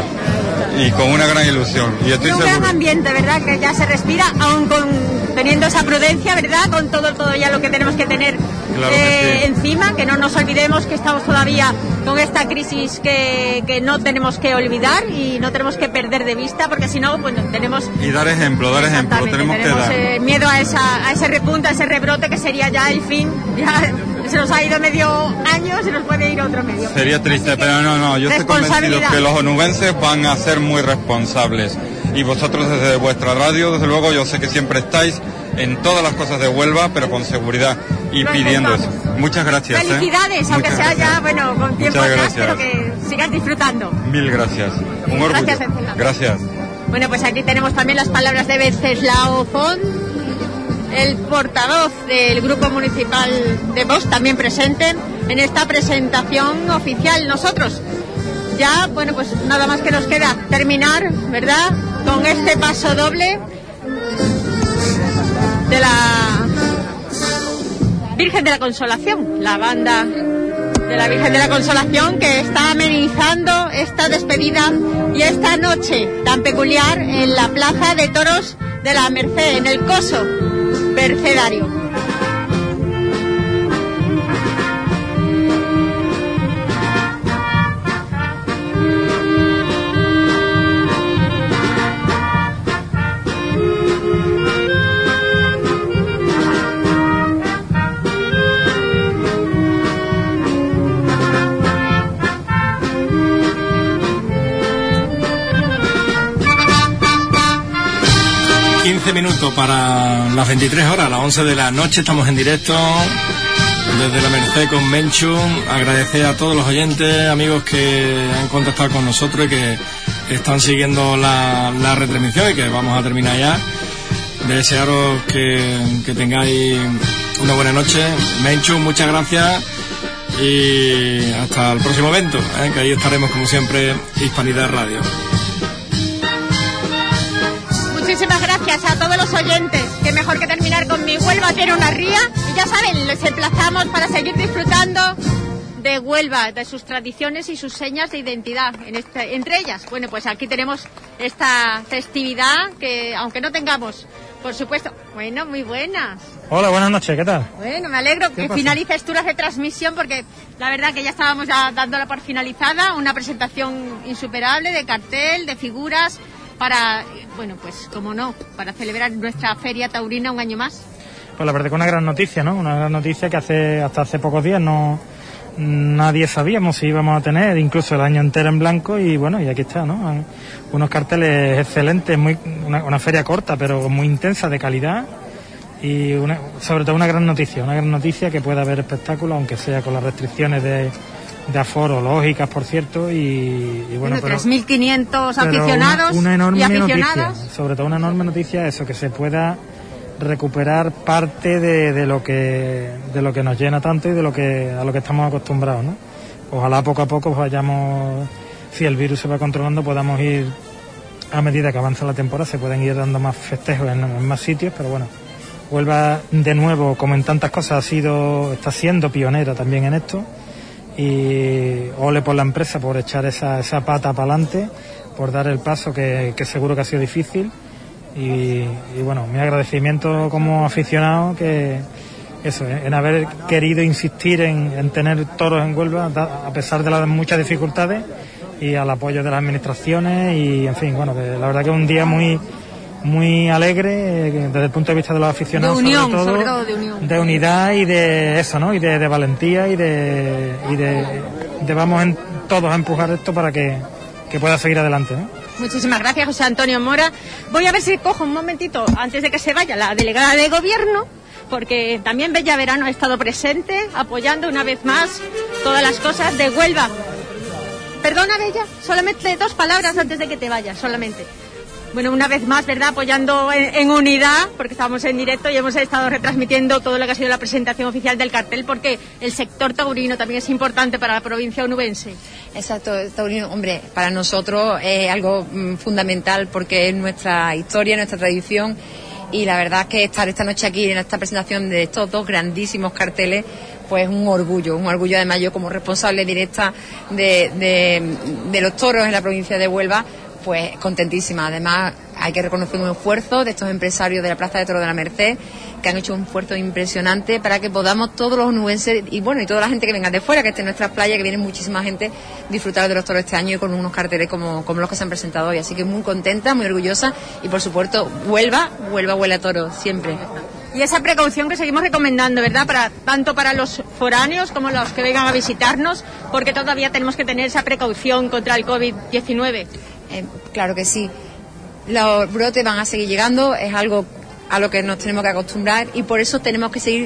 y con una gran ilusión. Y estoy un seguro. gran ambiente, ¿verdad?, que ya se respira, aún con, teniendo esa prudencia, ¿verdad?, con todo, todo ya lo que tenemos que tener Claro que eh, sí. encima, que no nos olvidemos que estamos todavía con esta crisis que, que no tenemos que olvidar y no tenemos que perder de vista, porque si no, pues tenemos... Y dar ejemplo, dar ejemplo, lo tenemos que dar. eh, miedo a, esa, a ese repunte, a ese rebrote que sería ya el fin. Ya se nos ha ido medio año, se nos puede ir otro medio. Sería triste, pero no, no, yo estoy convencido responsabilidad. que los onubenses van a ser muy responsables. Y vosotros desde vuestra radio, desde luego, yo sé que siempre estáis en todas las cosas de Huelva, pero con seguridad y Lo pidiendo eso. intentamos. Muchas gracias. ¿eh? Felicidades, aunque Muchas sea ya, gracias. bueno, con tiempo Muchas atrás, pero gracias. que sigas disfrutando. Mil gracias. Un orgullo. Gracias, Encela. Gracias. Bueno, pues aquí tenemos también las palabras de Venceslao Font, el portavoz del Grupo Municipal de Vox, también presente en esta presentación oficial. Nosotros ya, bueno, pues nada más que nos queda terminar, ¿verdad?, con este paso doble de la Virgen de la Consolación, la banda de la Virgen de la Consolación, que está amenizando esta despedida y esta noche tan peculiar en la Plaza de Toros de la Merced, en el Coso Mercedario. minutos para las veintitrés horas, a las once de la noche. Estamos en directo desde la Merced con Menchu. Agradecer a todos los oyentes, amigos que han contactado con nosotros y que están siguiendo la, la retransmisión y que vamos a terminar ya. Desearos que, que tengáis una buena noche. Menchu, muchas gracias y hasta el próximo evento, ¿eh? Que ahí estaremos como siempre, Hispanidad Radio. Muchísimas gracias a todos los oyentes. Que mejor que terminar con mi Huelva tiene una ría. Y ya saben, les emplazamos para seguir disfrutando de Huelva, de sus tradiciones y sus señas de identidad. En este, entre ellas, bueno, pues aquí tenemos esta festividad que, aunque no tengamos, por supuesto, bueno, muy buenas. Hola, buenas noches, ¿qué tal? Bueno, me alegro que pasa? finalices tu retransmisión porque la verdad que ya estábamos ya dándola por finalizada, una presentación insuperable de cartel, de figuras, para, bueno, pues, como no, para celebrar nuestra Feria Taurina un año más. Pues la verdad que una gran noticia, ¿no? Una gran noticia que hace hasta hace pocos días no nadie sabíamos si íbamos a tener, incluso el año entero en blanco, y bueno, y aquí está, ¿no? Unos carteles excelentes, muy una, una feria corta, pero muy intensa, de calidad, y una, sobre todo una gran noticia, una gran noticia que pueda haber espectáculos, aunque sea con las restricciones de, de aforo lógicas, por cierto, y, y bueno, bueno, pero, tres mil quinientos pero aficionados una, una enorme y aficionadas. noticia, sobre todo una enorme noticia, eso, que se pueda recuperar parte de, de lo que de lo que nos llena tanto y de lo que a lo que estamos acostumbrados, ¿no? Ojalá poco a poco vayamos, si el virus se va controlando, podamos ir, a medida que avanza la temporada, se pueden ir dando más festejos en, en más sitios, pero bueno, Huelva de nuevo, como en tantas cosas, ha sido, está siendo pionera también en esto, y ole por la empresa por echar esa, esa pata para adelante, por dar el paso que, que seguro que ha sido difícil. Y, y bueno, mi agradecimiento como aficionado, que eso, en haber querido insistir en, en tener toros en Huelva a pesar de las muchas dificultades, y al apoyo de las administraciones, y en fin, bueno, que la verdad que es un día muy muy alegre desde el punto de vista de los aficionados, de unión, sobre todo, sobre todo de unión, de unidad y de eso, ¿no? Y de, de valentía y de y de, de vamos en, todos a empujar esto para que, que pueda seguir adelante, ¿no? Muchísimas gracias, José Antonio Mora. Voy a ver si cojo un momentito, antes de que se vaya la delegada de gobierno, porque también Bella Verano ha estado presente, apoyando una vez más todas las cosas de Huelva. Perdona, Bella, solamente dos palabras antes de que te vayas, solamente. Bueno, una vez más, ¿verdad?, apoyando en, en unidad, porque estamos en directo y hemos estado retransmitiendo todo lo que ha sido la presentación oficial del cartel, porque el sector taurino también es importante para la provincia onubense. Exacto, taurino, hombre, para nosotros es algo mm, fundamental, porque es nuestra historia, nuestra tradición, y la verdad es que estar esta noche aquí en esta presentación de estos dos grandísimos carteles, pues un orgullo, un orgullo además yo como responsable directa de, de, de los toros en la provincia de Huelva, pues contentísima. Además hay que reconocer un esfuerzo de estos empresarios de la Plaza de Toros de la Merced, que han hecho un esfuerzo impresionante para que podamos todos los onubenses y bueno, y toda la gente que venga de fuera, que esté en nuestras playas, que viene muchísima gente, disfrutar de los toros este año y con unos carteles como, como los que se han presentado hoy. Así que muy contenta, muy orgullosa, y por supuesto, Huelva, Huelva huele a toro, siempre. Y esa precaución que seguimos recomendando, ¿verdad?, para tanto para los foráneos como los que vengan a visitarnos, porque todavía tenemos que tener esa precaución contra el covid diecinueve. Eh, claro que sí. Los brotes van a seguir llegando, es algo a lo que nos tenemos que acostumbrar, y por eso tenemos que seguir,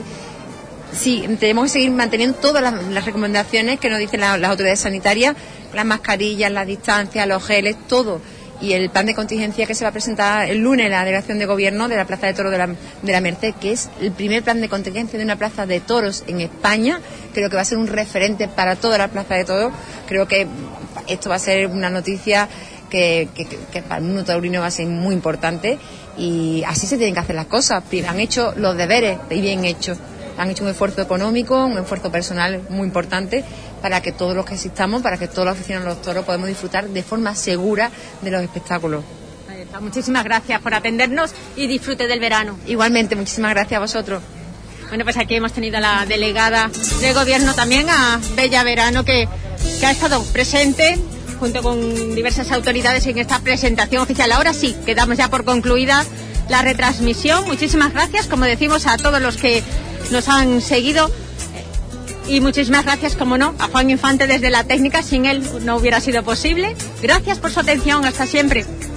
sí, tenemos que seguir manteniendo todas las, las recomendaciones que nos dicen la, las autoridades sanitarias, las mascarillas, las distancias, los geles, todo. Y el plan de contingencia que se va a presentar el lunes en la delegación de gobierno de la Plaza de Toros de la, de la Merced, que es el primer plan de contingencia de una plaza de toros en España. Creo que va a ser un referente para toda la plaza de toros. Creo que esto va a ser una noticia que, que, que para el mundo taurino va a ser muy importante, y así se tienen que hacer las cosas. Han hecho los deberes y bien hechos. Han hecho un esfuerzo económico, un esfuerzo personal muy importante para que todos los que existamos, para que todos los aficionados a los toros podamos disfrutar de forma segura de los espectáculos. Ahí está. Muchísimas gracias por atendernos y disfrute del verano. Igualmente, muchísimas gracias a vosotros. Bueno, pues aquí hemos tenido a la delegada de gobierno también, a Bella Verano, que, que ha estado presente junto con diversas autoridades en esta presentación oficial. Ahora sí, quedamos ya por concluida la retransmisión. Muchísimas gracias, como decimos, a todos los que nos han seguido, y muchísimas gracias, como no, a Juan Infante desde la técnica. Sin él no hubiera sido posible. Gracias por su atención, hasta siempre.